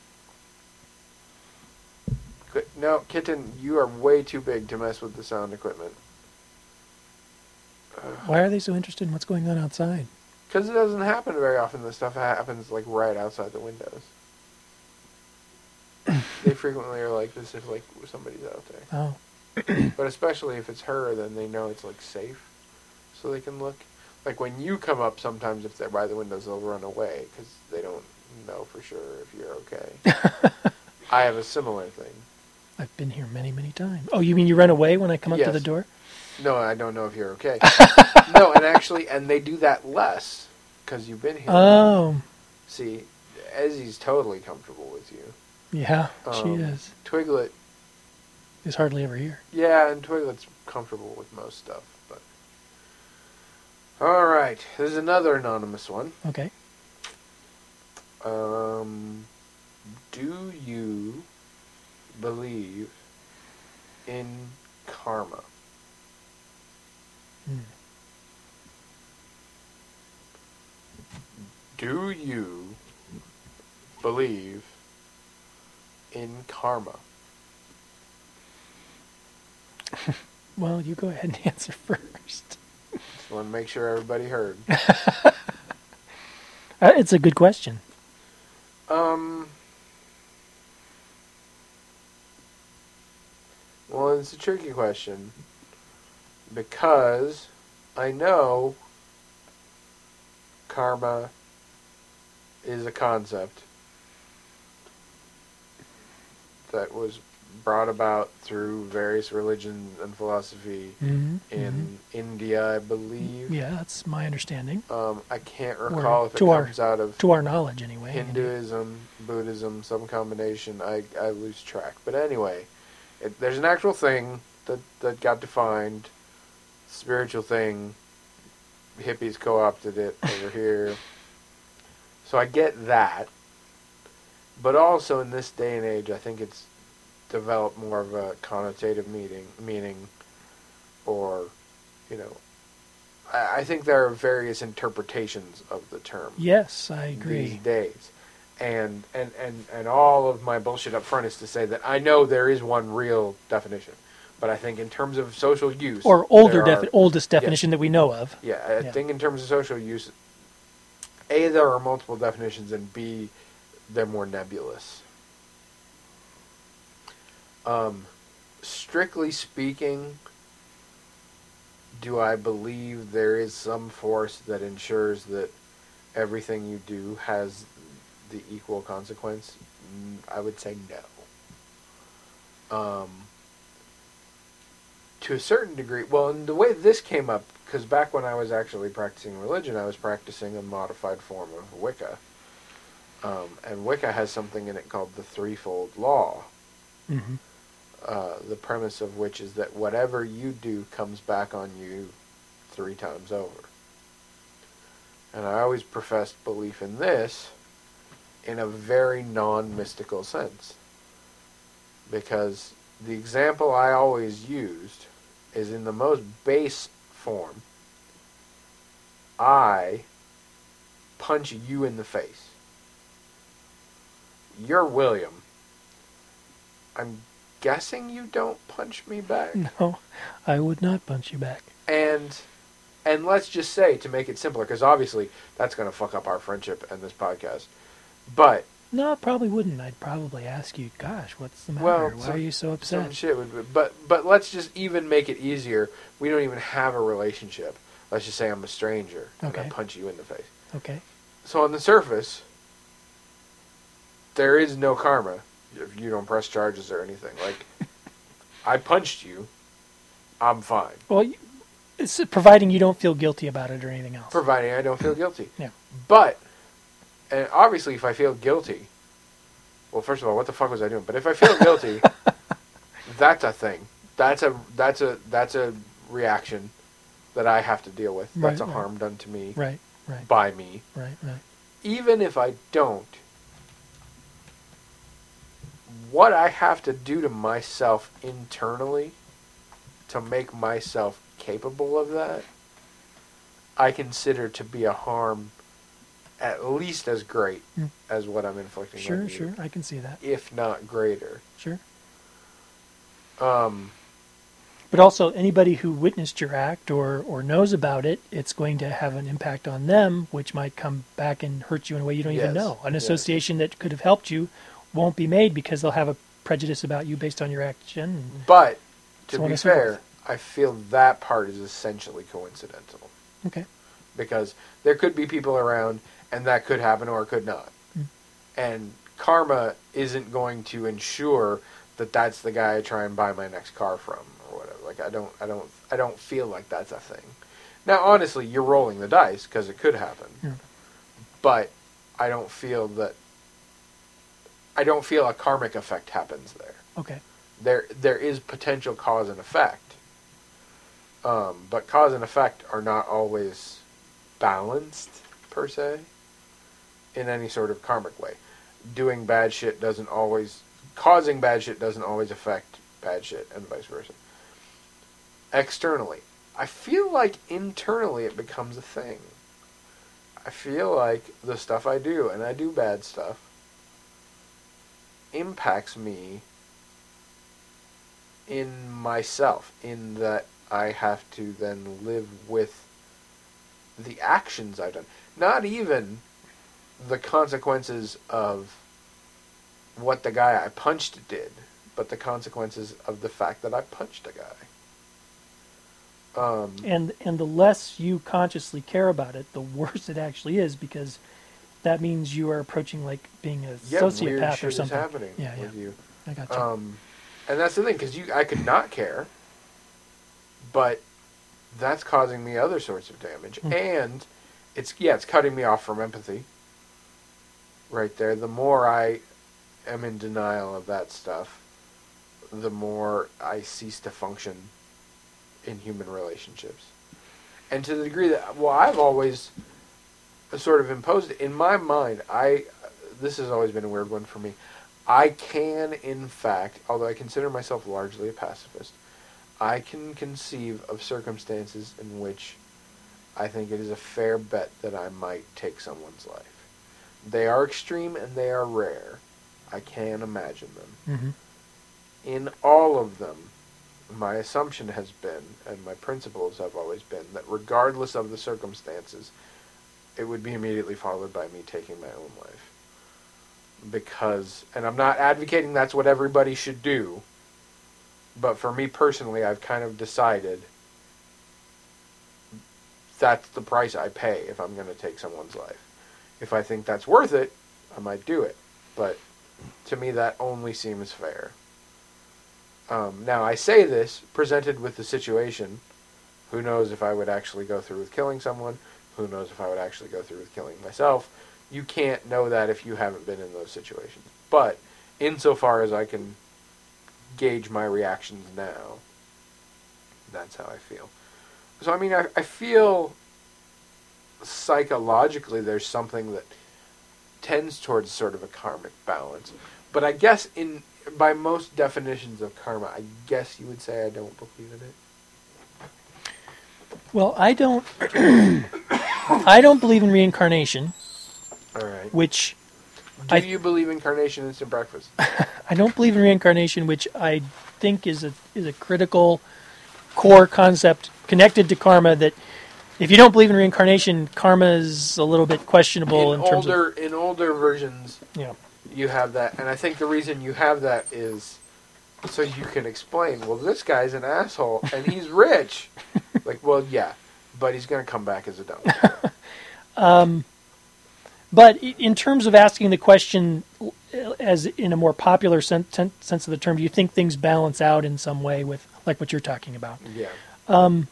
Qu- No, Kitten, you are way too big to mess with the sound equipment. Why are they so interested in what's going on outside? Because it doesn't happen very often. The stuff happens like right outside the windows. They frequently are like this if like somebody's out there. Oh, But especially if it's her, then they know it's like safe, so they can look. Like when you come up, sometimes if they're by the windows, they'll run away because they don't know for sure if you're okay. I have a similar thing. I've been here many, many times. Oh, you mean you run away when I come up to Yes. the door? No, I don't know if you're okay. No, and actually, and they do that less because you've been here. Oh, See, Ezzy's totally comfortable with you. yeah, she Um, is. Twiglet, Is hardly ever here. yeah, and Twiglet's comfortable with most stuff. But all right, there's another anonymous one. Okay. Um, do you believe in karma? Hmm. Do you believe in karma? Well, you go ahead and answer first. Just want to make sure everybody heard. Uh, it's a good question. Um. Well, it's a tricky question because I know karma is a concept that was brought about through various religions and philosophy Mm-hmm. in India, I believe. Yeah, that's my understanding. Um, I can't Or recall if it to our- comes out of To our knowledge, anyway. Hinduism, Buddhism, some combination. I, I lose track. But anyway, it, there's an actual thing that, that got defined, spiritual thing. Hippies co-opted it over here. So I get that. But also in this day and age, I think it's developed more of a connotative meaning, meaning or, you know, I, I think there are various interpretations of the term Yes, I these agree. days. And, and, and, and all of my bullshit up front is to say that I know there is one real definition. But I think in terms of social use... Or older, there defi- are- oldest definition that we know of. Yeah, I Yeah. think in terms of social use, A, there are multiple definitions, and B, they're more nebulous. Um, strictly speaking, do I believe there is some force that ensures that everything you do has the equal consequence? Mm, I would say no. Um, to a certain degree, well, and the way this came up, because back when I was actually practicing religion, I was practicing a modified form of Wicca. Um, and Wicca has something in it called the threefold law. Mm-hmm. Uh, the premise of which is that whatever you do comes back on you three times over. And I always professed belief in this in a very non-mystical sense. Because the example I always used is in the most base form. I punch you in the face. You're William. I'm guessing you don't punch me back. No, I would not punch you back. And and let's just say, to make it simpler, because obviously that's going to fuck up our friendship and this podcast. But no, it probably wouldn't. I'd probably ask you, "Gosh, what's the matter? well, Why some, are you so some upset?" shit would. Be, but but let's just even make it easier. We don't even have a relationship. Let's just say I'm a stranger Okay. and I punch you in the face. Okay. So on the surface, there is no karma if you don't press charges or anything. Like, I punched you, I'm fine. Well, you- it's providing you don't feel guilty about it or anything else. Providing I don't feel guilty. Yeah. But, and obviously if I feel guilty, well, first of all, what the fuck was I doing? But if I feel guilty, that's a thing. That's a, that's a, that's a reaction that I have to deal with. That's Right, a right. harm done to me Right. Right. by me. Right. Right. Even if I don't, what I have to do to myself internally to make myself capable of that, I consider to be a harm at least as great Mm. as what I'm inflicting Sure. on you, Sure. I can see that. if not greater. Sure. Um, But also, anybody who witnessed your act or, or knows about it, it's going to have an impact on them, which might come back and hurt you in a way you don't even Yes, know. An yes. association that could have helped you won't be made because they'll have a prejudice about you based on your action. but, to So on be and so fair, forth. I feel that part is essentially coincidental. Okay. Because there could be people around, and that could happen or it could not. Mm. And karma isn't going to ensure that that's the guy I try and buy my next car from or whatever. Like I don't, I don't, I don't feel like that's a thing. Now, honestly, you're rolling the dice because it could happen, Yeah. but I don't feel that. I don't feel a karmic effect happens there. Okay. There, there is potential cause and effect, um, but cause and effect are not always balanced per se in any sort of karmic way. Doing bad shit doesn't always, causing bad shit doesn't always affect bad shit, and vice versa. Externally, I feel like internally it becomes a thing. I feel like the stuff I do, and I do bad stuff, impacts me in myself, in that I have to then live with the actions I've done. Not even the consequences of what the guy I punched did, but the consequences of the fact that I punched a guy. Um, And and the less you consciously care about it, the worse it actually is, because that means you are approaching like being a yeah, weird sociopath shit or something. is happening Yeah, with yeah. you. I got you. Um, and that's the thing, because you, I could not care, but that's causing me other sorts of damage. Mm. And it's, yeah, it's cutting me off from empathy. Right there. The more I am in denial of that stuff, the more I cease to function in human relationships. And to the degree that, well, I've always sort of imposed it. In my mind, I, this has always been a weird one for me. I can, in fact, although I consider myself largely a pacifist, I can conceive of circumstances in which I think it is a fair bet that I might take someone's life. They are extreme and they are rare. I can imagine them. Mm-hmm. In all of them, my assumption has been, and my principles have always been, that regardless of the circumstances, it would be immediately followed by me taking my own life. Because, and I'm not advocating that's what everybody should do, but for me personally, I've kind of decided that's the price I pay if I'm going to take someone's life. If I think that's worth it, I might do it. But to me, that only seems fair. Um, now, I say this, presented with the situation. Who knows if I would actually go through with killing someone? Who knows if I would actually go through with killing myself? You can't know that if you haven't been in those situations. But, insofar as I can gauge my reactions now, that's how I feel. So, I mean, I, I feel psychologically there's something that tends towards sort of a karmic balance. But I guess in by most definitions of karma, I guess you would say I don't believe in it. Well, I don't. I don't believe in reincarnation. All right. Which do I, you believe in carnation instant breakfast? I don't believe in reincarnation, which I think is a is a critical core concept connected to karma. That if you don't believe in reincarnation, karma is a little bit questionable in, in terms older of in older versions. Yeah. You have that, and I think the reason you have that is so you can explain, well, this guy's an asshole, and he's rich. Like, well, yeah, but he's going to come back as a dumb. um, but in terms of asking the question as in a more popular sense, sense of the term, do you think things balance out in some way with, like what you're talking about? Yeah. Um,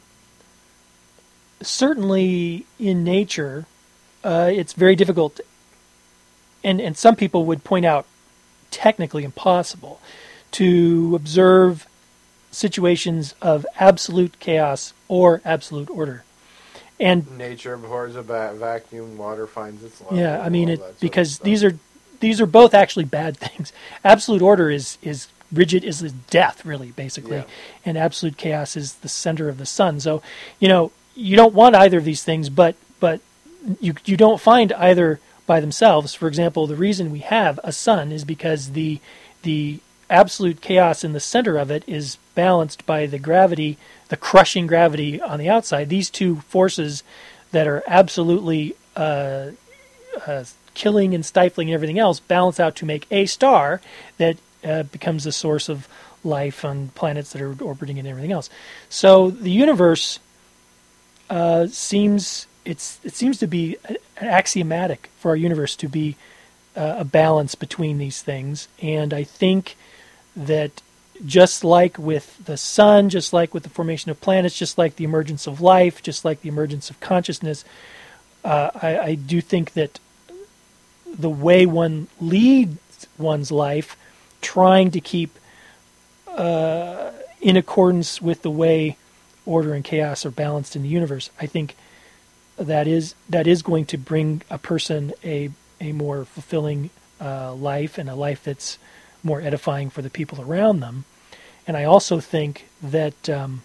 certainly in nature, uh, it's very difficult, and, and some people would point out technically impossible, to observe situations of absolute chaos or absolute order. And nature abhors a va- vacuum, water finds its level. Yeah, I mean, it, because of these are these are both actually bad things. Absolute order is, is rigid, is death, really, basically. Yeah. And absolute chaos is the center of the sun. So, you know, you don't want either of these things, but but you you don't find either by themselves. For example, the reason we have a sun is because the the absolute chaos in the center of it is balanced by the gravity, the crushing gravity on the outside. These two forces that are absolutely uh, uh, killing and stifling and everything else balance out to make a star that uh, becomes the source of life on planets that are orbiting and everything else. So the universe uh, seems it's it seems to be axiomatic for our universe to be uh, a balance between these things, and I think that just like with the sun, just like with the formation of planets, just like the emergence of life, just like the emergence of consciousness, uh, I, I do think that the way one leads one's life, trying to keep uh, in accordance with the way order and chaos are balanced in the universe, I think that is that is going to bring a person a a more fulfilling uh, life, and a life that's more edifying for the people around them. And I also think that um,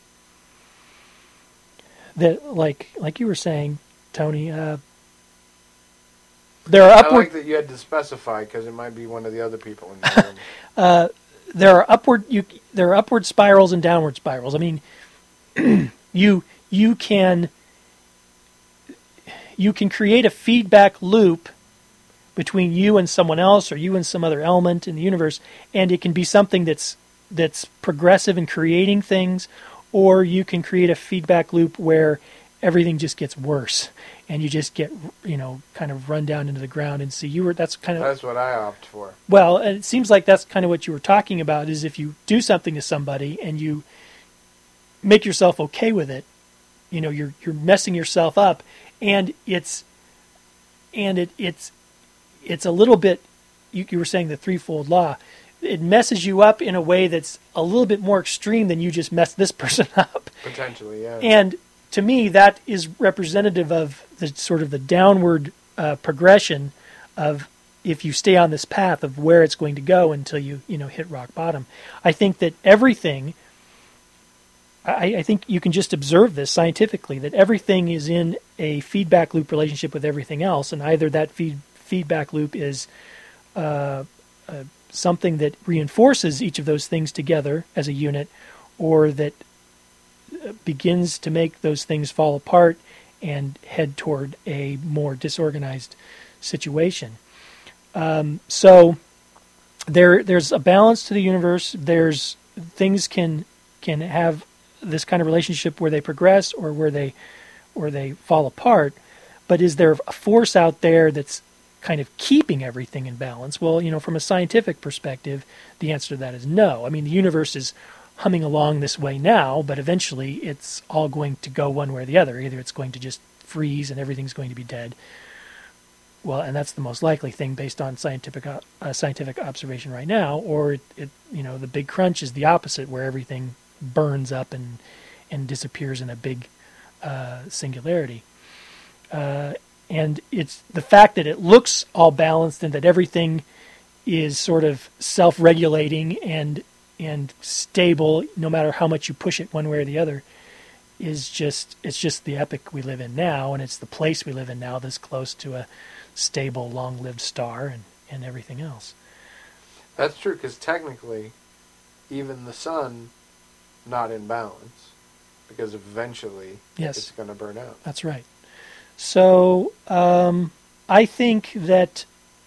that like like you were saying, Tony, uh, there are upward. I like that you had to specify because it might be one of the other people in the room. uh, there are upward you there are upward spirals and downward spirals. I mean, you you can you can create a feedback loop between you and someone else, or you and some other element in the universe, and it can be something that's that's progressive in creating things, or you can create a feedback loop where everything just gets worse, and you just get, you know, kind of run down into the ground. And see, you were that's kind of that's what I opt for. Well, and it seems like that's kind of what you were talking about. Is if you do something to somebody and you make yourself okay with it, you know, you're you're messing yourself up, and it's and it it's. It's a little bit, you, you were saying the threefold law, it messes you up in a way that's a little bit more extreme than you just messed this person up. Potentially, yeah. And to me, that is representative of the sort of the downward uh, progression of if you stay on this path of where it's going to go until you, you know, hit rock bottom. I think that everything, I, I think you can just observe this scientifically, that everything is in a feedback loop relationship with everything else, and either that feed feedback loop is uh, uh, something that reinforces each of those things together as a unit, or that begins to make those things fall apart and head toward a more disorganized situation. Um, so there, there's a balance to the universe. There's things can can have this kind of relationship where they progress or where they or they fall apart. But is there a force out there that's kind of keeping everything in balance? Well, you know, from a scientific perspective, the answer to that is no. I mean, the universe is humming along this way now, but eventually it's all going to go one way or the other. Either it's going to just freeze and everything's going to be dead. Well, and that's the most likely thing based on scientific uh, scientific observation right now. Or it, it, you know, the big crunch is the opposite, where everything burns up and and disappears in a big uh, singularity. Uh, and it's the fact that it looks all balanced and that everything is sort of self-regulating and and stable, no matter how much you push it one way or the other, is just it's just the epoch we live in now, and it's the place we live in now, this close to a stable, long-lived star and, and everything else. That's true, because technically, even the sun, not in balance, because eventually yes. it's going to burn out. That's right. So um, I think that,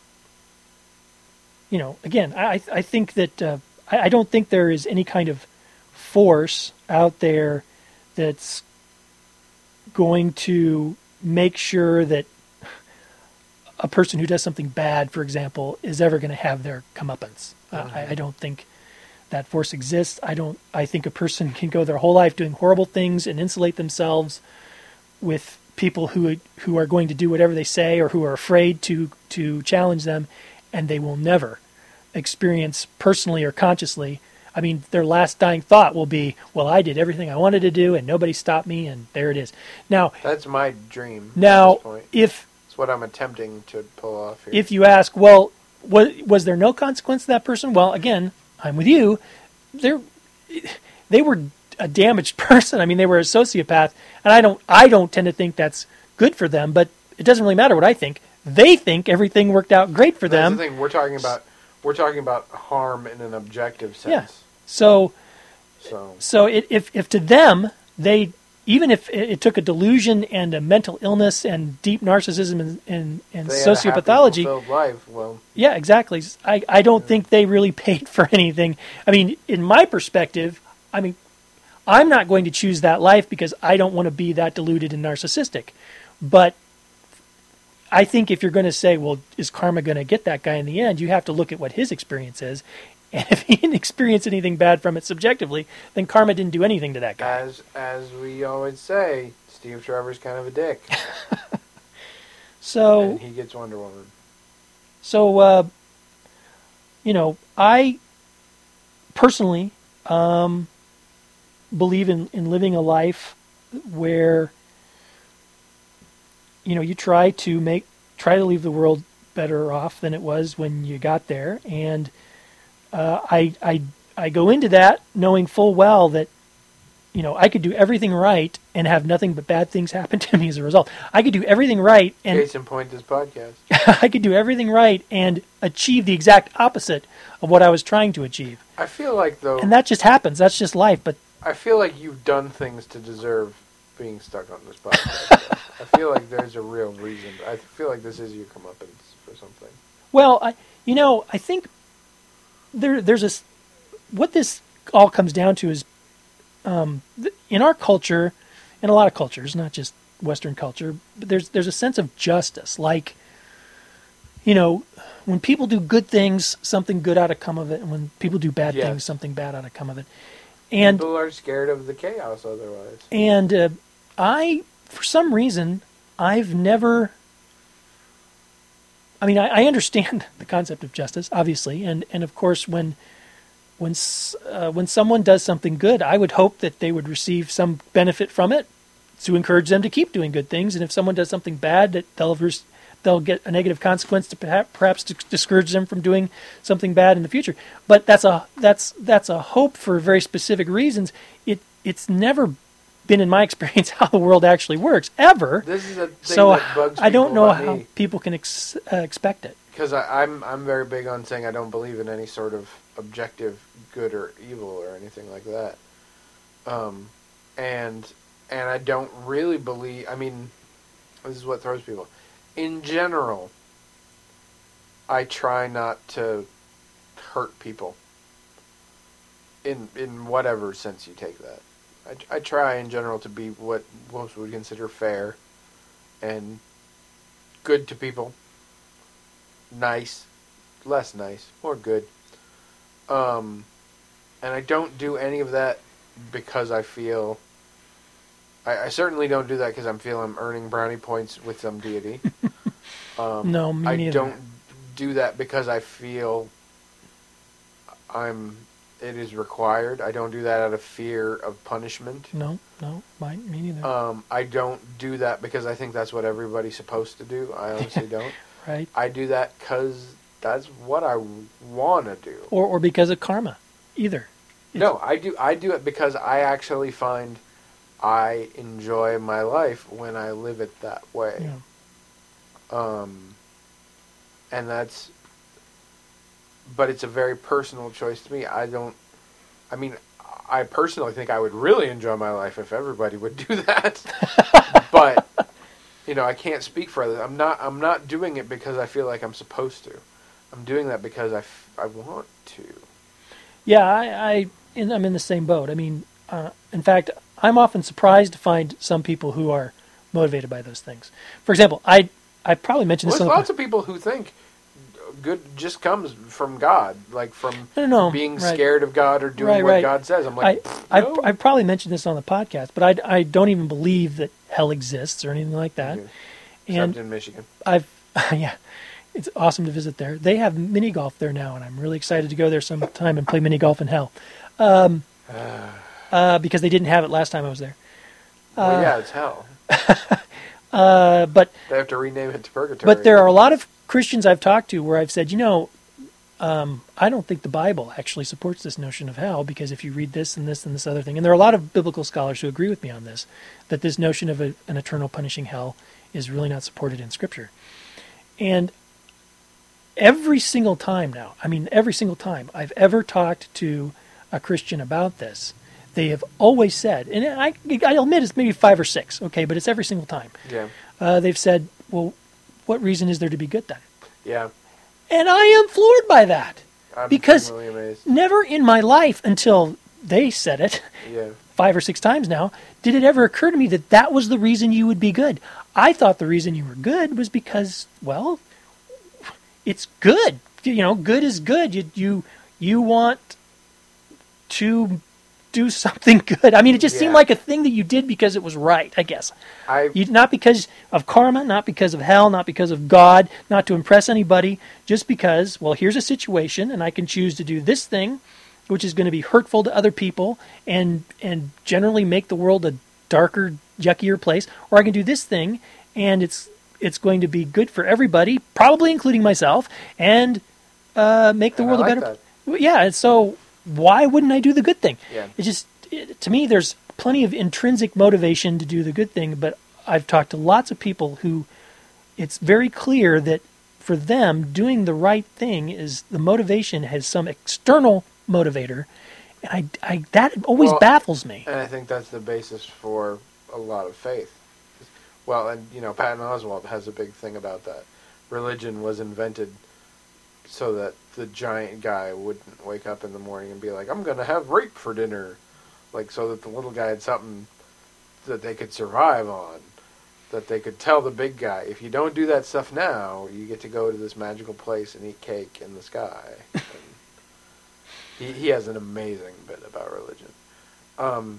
you know, again, I I think that uh, I, I don't think there is any kind of force out there that's going to make sure that a person who does something bad, for example, is ever going to have their comeuppance. Uh, I, I don't think that force exists. I don't. I think a person can go their whole life doing horrible things and insulate themselves with people who who are going to do whatever they say or who are afraid to to challenge them, and they will never experience personally or consciously. I mean, their last dying thought will be, "Well, I did everything I wanted to do, and nobody stopped me, and there it is." Now, that's my dream. Now, at this point. if it's what I'm attempting to pull off here. If you ask, well, was was there no consequence to that person? Well, again, I'm with you. They're, they were a damaged person. I mean, they were a sociopath, and I don't I don't tend to think that's good for them. But it doesn't really matter what I think. They think everything worked out great for that's them. The thing we're talking about. We're talking about harm in an objective sense. Yeah. So, so, so it, if if to them they even if it, it took a delusion and a mental illness and deep narcissism and and, and they sociopathology, had a happy, fulfilled life. Well, yeah, exactly. I I don't yeah. think they really paid for anything. I mean, in my perspective, I mean, I'm not going to choose that life because I don't want to be that deluded and narcissistic. But I think if you're going to say, well, is karma going to get that guy in the end, you have to look at what his experience is. And if he didn't experience anything bad from it subjectively, then karma didn't do anything to that guy. As as we always say, Steve Trevor's kind of a dick. So and he gets Wonder Woman. So, uh, you know, I personally um, believe in, in living a life where, you know, you try to make try to leave the world better off than it was when you got there, and uh, I I I go into that knowing full well that, you know, I could do everything right and have nothing but bad things happen to me as a result. I could do everything right and case in point, this podcast. I could do everything right and achieve the exact opposite of what I was trying to achieve. I feel like though, and that just happens. That's just life. But I feel like you've done things to deserve being stuck on this podcast. I feel like there's a real reason. I feel like this is your comeuppance for something. Well, I, you know, I think there, there's a, what this all comes down to is, um, th- in our culture, in a lot of cultures, not just Western culture, but there's there's a sense of justice. Like, you know, when people do good things, something good ought to come of it, and when people do bad yes. things, something bad ought to come of it. And people are scared of the chaos otherwise. And uh, I, for some reason, I've never. I mean, I, I understand the concept of justice, obviously, and, and of course, when when uh, when someone does something good, I would hope that they would receive some benefit from it to encourage them to keep doing good things. And if someone does something bad, that they'll they'll get a negative consequence to perhaps to discourage them from doing something bad in the future. But that's a that's that's a hope for very specific reasons. It it's never been in my experience how the world actually works ever. This is a thing so that bugs I don't know about how me. people can ex- uh, expect it. Because I'm I'm very big on saying I don't believe in any sort of objective good or evil or anything like that. Um, and and I don't really believe. I mean, this is what throws people. In general, I try not to hurt people. In in whatever sense you take that, I I try in general to be what most would consider fair, and good to people. Nice, less nice, more good. Um, And I don't do any of that because I feel... I, I certainly don't do that because I'm feeling I'm earning brownie points with some deity. Um, no, me I neither. don't do that because I feel I'm. It is required. I don't do that out of fear of punishment. No, no, my, me neither. Um, I don't do that because I think that's what everybody's supposed to do. I honestly don't. Right. I do that because that's what I want to do. Or or because of karma, either. It's, no, I do. I do it because I actually find I enjoy my life when I live it that way. Yeah. Um, and that's. But it's a very personal choice to me. I don't. I mean, I personally think I would really enjoy my life if everybody would do that. But you know, I can't speak for others. I'm not. I'm not doing it because I feel like I'm supposed to. I'm doing that because I, f- I want to. Yeah, I, I in, I'm in the same boat. I mean, uh, in fact, I'm often surprised to find some people who are motivated by those things. For example, I I probably mentioned Well, this. there's on the lots of people who think good just comes from God, like from no, no, being right. scared of God or doing Right, what right. God says. I'm like, I, no. I I probably mentioned this on the podcast, but I, I don't even believe that hell exists or anything like that. Yeah. And Except in Michigan. I've yeah, it's awesome to visit there. They have mini golf there now, and I'm really excited to go there sometime and play mini golf in hell, um, uh, because they didn't have it last time I was there. Well, Uh, yeah, it's hell. uh, but They have to rename it to Purgatory. but there are a lot of Christians I've talked to where I've said, you know, um, I don't think the Bible actually supports this notion of hell, because if you read this and this and this other thing, and there are a lot of biblical scholars who agree with me on this, that this notion of a, an eternal punishing hell is really not supported in Scripture. And every single time now, I mean, every single time I've ever talked to a Christian about this, they have always said, and I, I admit it's maybe five or six, okay, but it's every single time. Yeah. Uh, they've said, well, what reason is there to be good then? Yeah. And I am floored by that. I'm Because really amazed. never in my life, until they said it Yeah. five or six times now, did it ever occur to me that that was the reason you would be good. I thought the reason you were good was because, well, it's good. You know, good is good. You you you want to do something good. I mean, it just seemed Yeah. like a thing that you did because it was right, I guess. I You, not because of karma, not because of hell, not because of God, not to impress anybody, just because, well, here's a situation and I can choose to do this thing, which is going to be hurtful to other people and and generally make the world a darker, yuckier place, or I can do this thing and it's it's going to be good for everybody, probably including myself, and uh, make the And I world like a better that. place. Yeah, and so why wouldn't I do the good thing? Yeah. It just, it, to me, there's plenty of intrinsic motivation to do the good thing, but I've talked to lots of people who it's very clear that for them, doing the right thing is the motivation has some external motivator, and I, I that always Well, baffles me. And I think that's the basis for a lot of faith. Well, and, you know, Patton Oswalt has a big thing about that. Religion was invented so that the giant guy wouldn't wake up in the morning and be like, I'm going to have rape for dinner. Like, so that the little guy had something that they could survive on. That they could tell the big guy, if you don't do that stuff now, you get to go to this magical place and eat cake in the sky. And he, he has an amazing bit about religion. Um,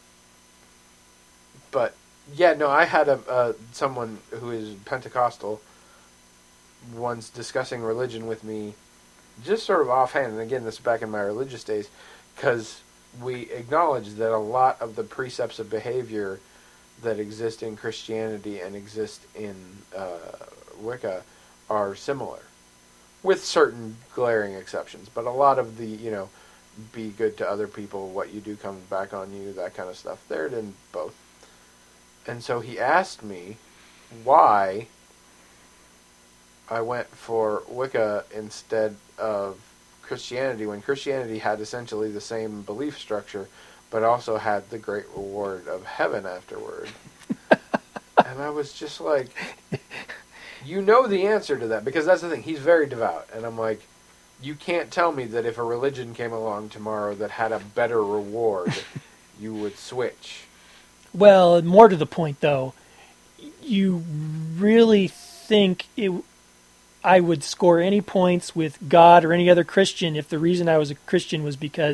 but, yeah, no, I had a uh, someone who is Pentecostal once discussing religion with me, just sort of offhand, and again, this is back in my religious days, because we acknowledged that a lot of the precepts of behavior that exist in Christianity and exist in uh, Wicca are similar, with certain glaring exceptions. But a lot of the, you know, be good to other people, what you do comes back on you, that kind of stuff, they're in both. And so he asked me why I went for Wicca instead of Christianity, when Christianity had essentially the same belief structure, but also had the great reward of heaven afterward. And I was just like, you know the answer to that, because that's the thing, he's very devout. And I'm like, you can't tell me that if a religion came along tomorrow that had a better reward, you would switch. Well, more to the point, though, you really think it, I would score any points with God or any other Christian if the reason I was a Christian was because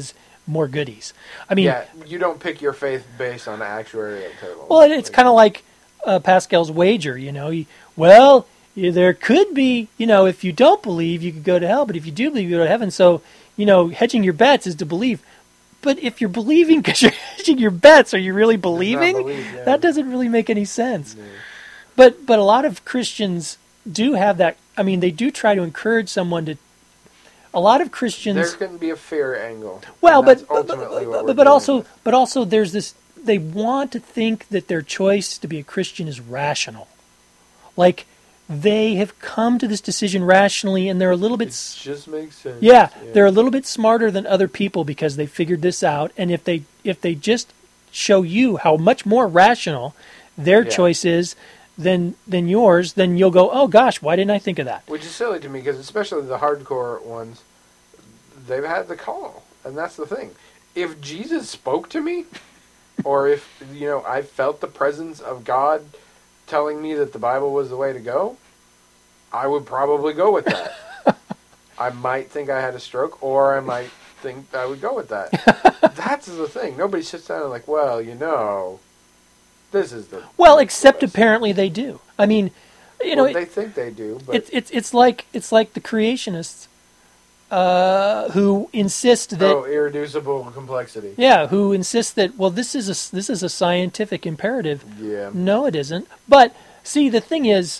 more goodies. I mean, yeah, you don't pick your faith based on actuarial tables. well, it's kind of like uh, Pascal's wager, you know. You, well, yeah, there could be, you know, if you don't believe, you could go to hell, but if you do believe, you go to heaven. So, you know, hedging your bets is to believe. But if you're believing because you're hedging your bets, are you really believing? believe, yeah. That doesn't really make any sense. Yeah. But but a lot of Christians do have that. I mean, they do try to encourage someone to. A lot of Christians. There can be a fear angle. Well, and but that's but, ultimately but, what we're but, but dealing also with. but also there's this. They want to think that their choice to be a Christian is rational, like they have come to this decision rationally, and they're a little bit. It just makes sense. Yeah, they're a little bit smarter than other people because they figured this out. And if they if they just show you how much more rational their Yeah. choice is than than yours, then you'll go, oh gosh, why didn't I think of that? Which is silly to me because especially the hardcore ones, they've had the call, and that's the thing. If Jesus spoke to me, or if you know I felt the presence of God telling me that the Bible was the way to go, I would probably go with that. I might think I had a stroke, or I might think I would go with that. That's the thing. Nobody sits down and like, well, you know, this is the Well, the except choice. apparently they do. I mean, you know, well, it- they think they do, but it's it's it's like it's like the creationists uh, who insist that oh, irreducible complexity. yeah, who insist that well, this is a this is a scientific imperative. Yeah. No, it isn't. But see, the thing is,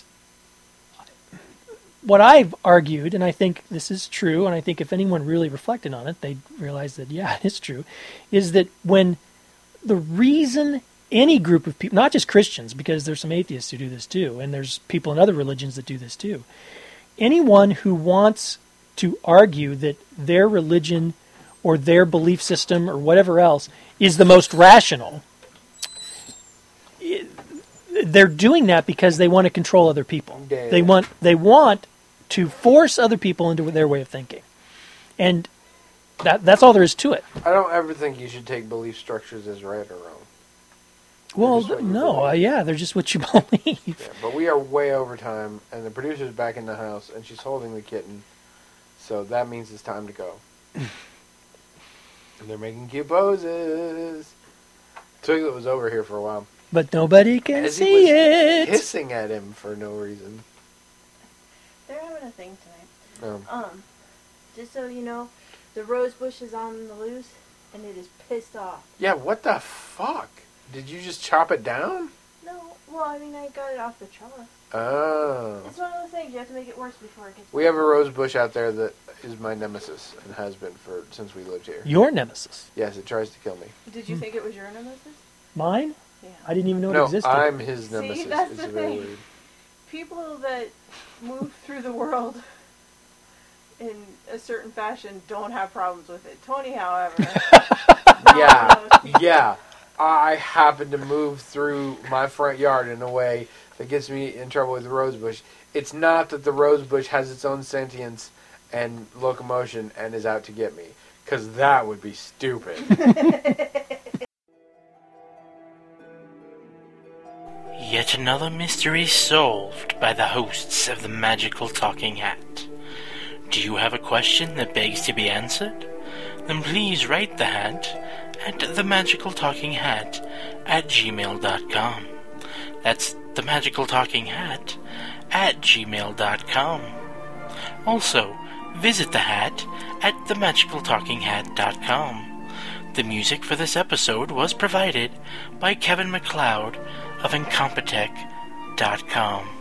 what I've argued, and I think this is true, and I think if anyone really reflected on it, they'd realize that yeah, it is true, is that when the reason any group of people, not just Christians, because there's some atheists who do this too, and there's people in other religions that do this too, anyone who wants to argue that their religion or their belief system or whatever else is the most rational, they're doing that because they want to control other people. Yeah. They want they want to force other people into their way of thinking, and that that's all there is to it. I don't ever think you should take belief structures as right or wrong. Well, just what you no, believe. uh, yeah, they're just what you believe. Yeah, but we are way over time, and the producer's back in the house, and she's holding the kitten, so that means it's time to go. And they're making cute poses. Twiglet was over here for a while. But nobody can As he see was it. hissing at him for no reason. They're having a thing tonight. Um, Um, just so you know, the rose bush is on the loose, and it is pissed off. yeah, what the fuck? Did you just chop it down? No, well, I mean, I got it off the trellis. Oh. It's one of those things, you have to make it worse before it gets We have a rose bush out there that is my nemesis, and has been for since we lived here. Your nemesis. Yes, it tries to kill me. Did you think it was your nemesis? Mine? Yeah. I didn't even know it No, existed. I'm his See, nemesis. that's it's the very thing. weird. People that move through the world in a certain fashion don't have problems with it. Tony, however, Yeah, yeah. I happen to move through my front yard in a way that gets me in trouble with the rosebush. It's not that the rosebush has its own sentience and locomotion and is out to get me, because that would be stupid. Yet another mystery solved by the hosts of the Magical Talking Hat. Do you have a question that begs to be answered? Then please write the hat at themagicaltalkinghat at gmail dot com. That's themagicaltalkinghat at gmail dot com. Also, visit the hat at themagicaltalkinghat dot com. The music for this episode was provided by Kevin MacLeod of incompetech dot com.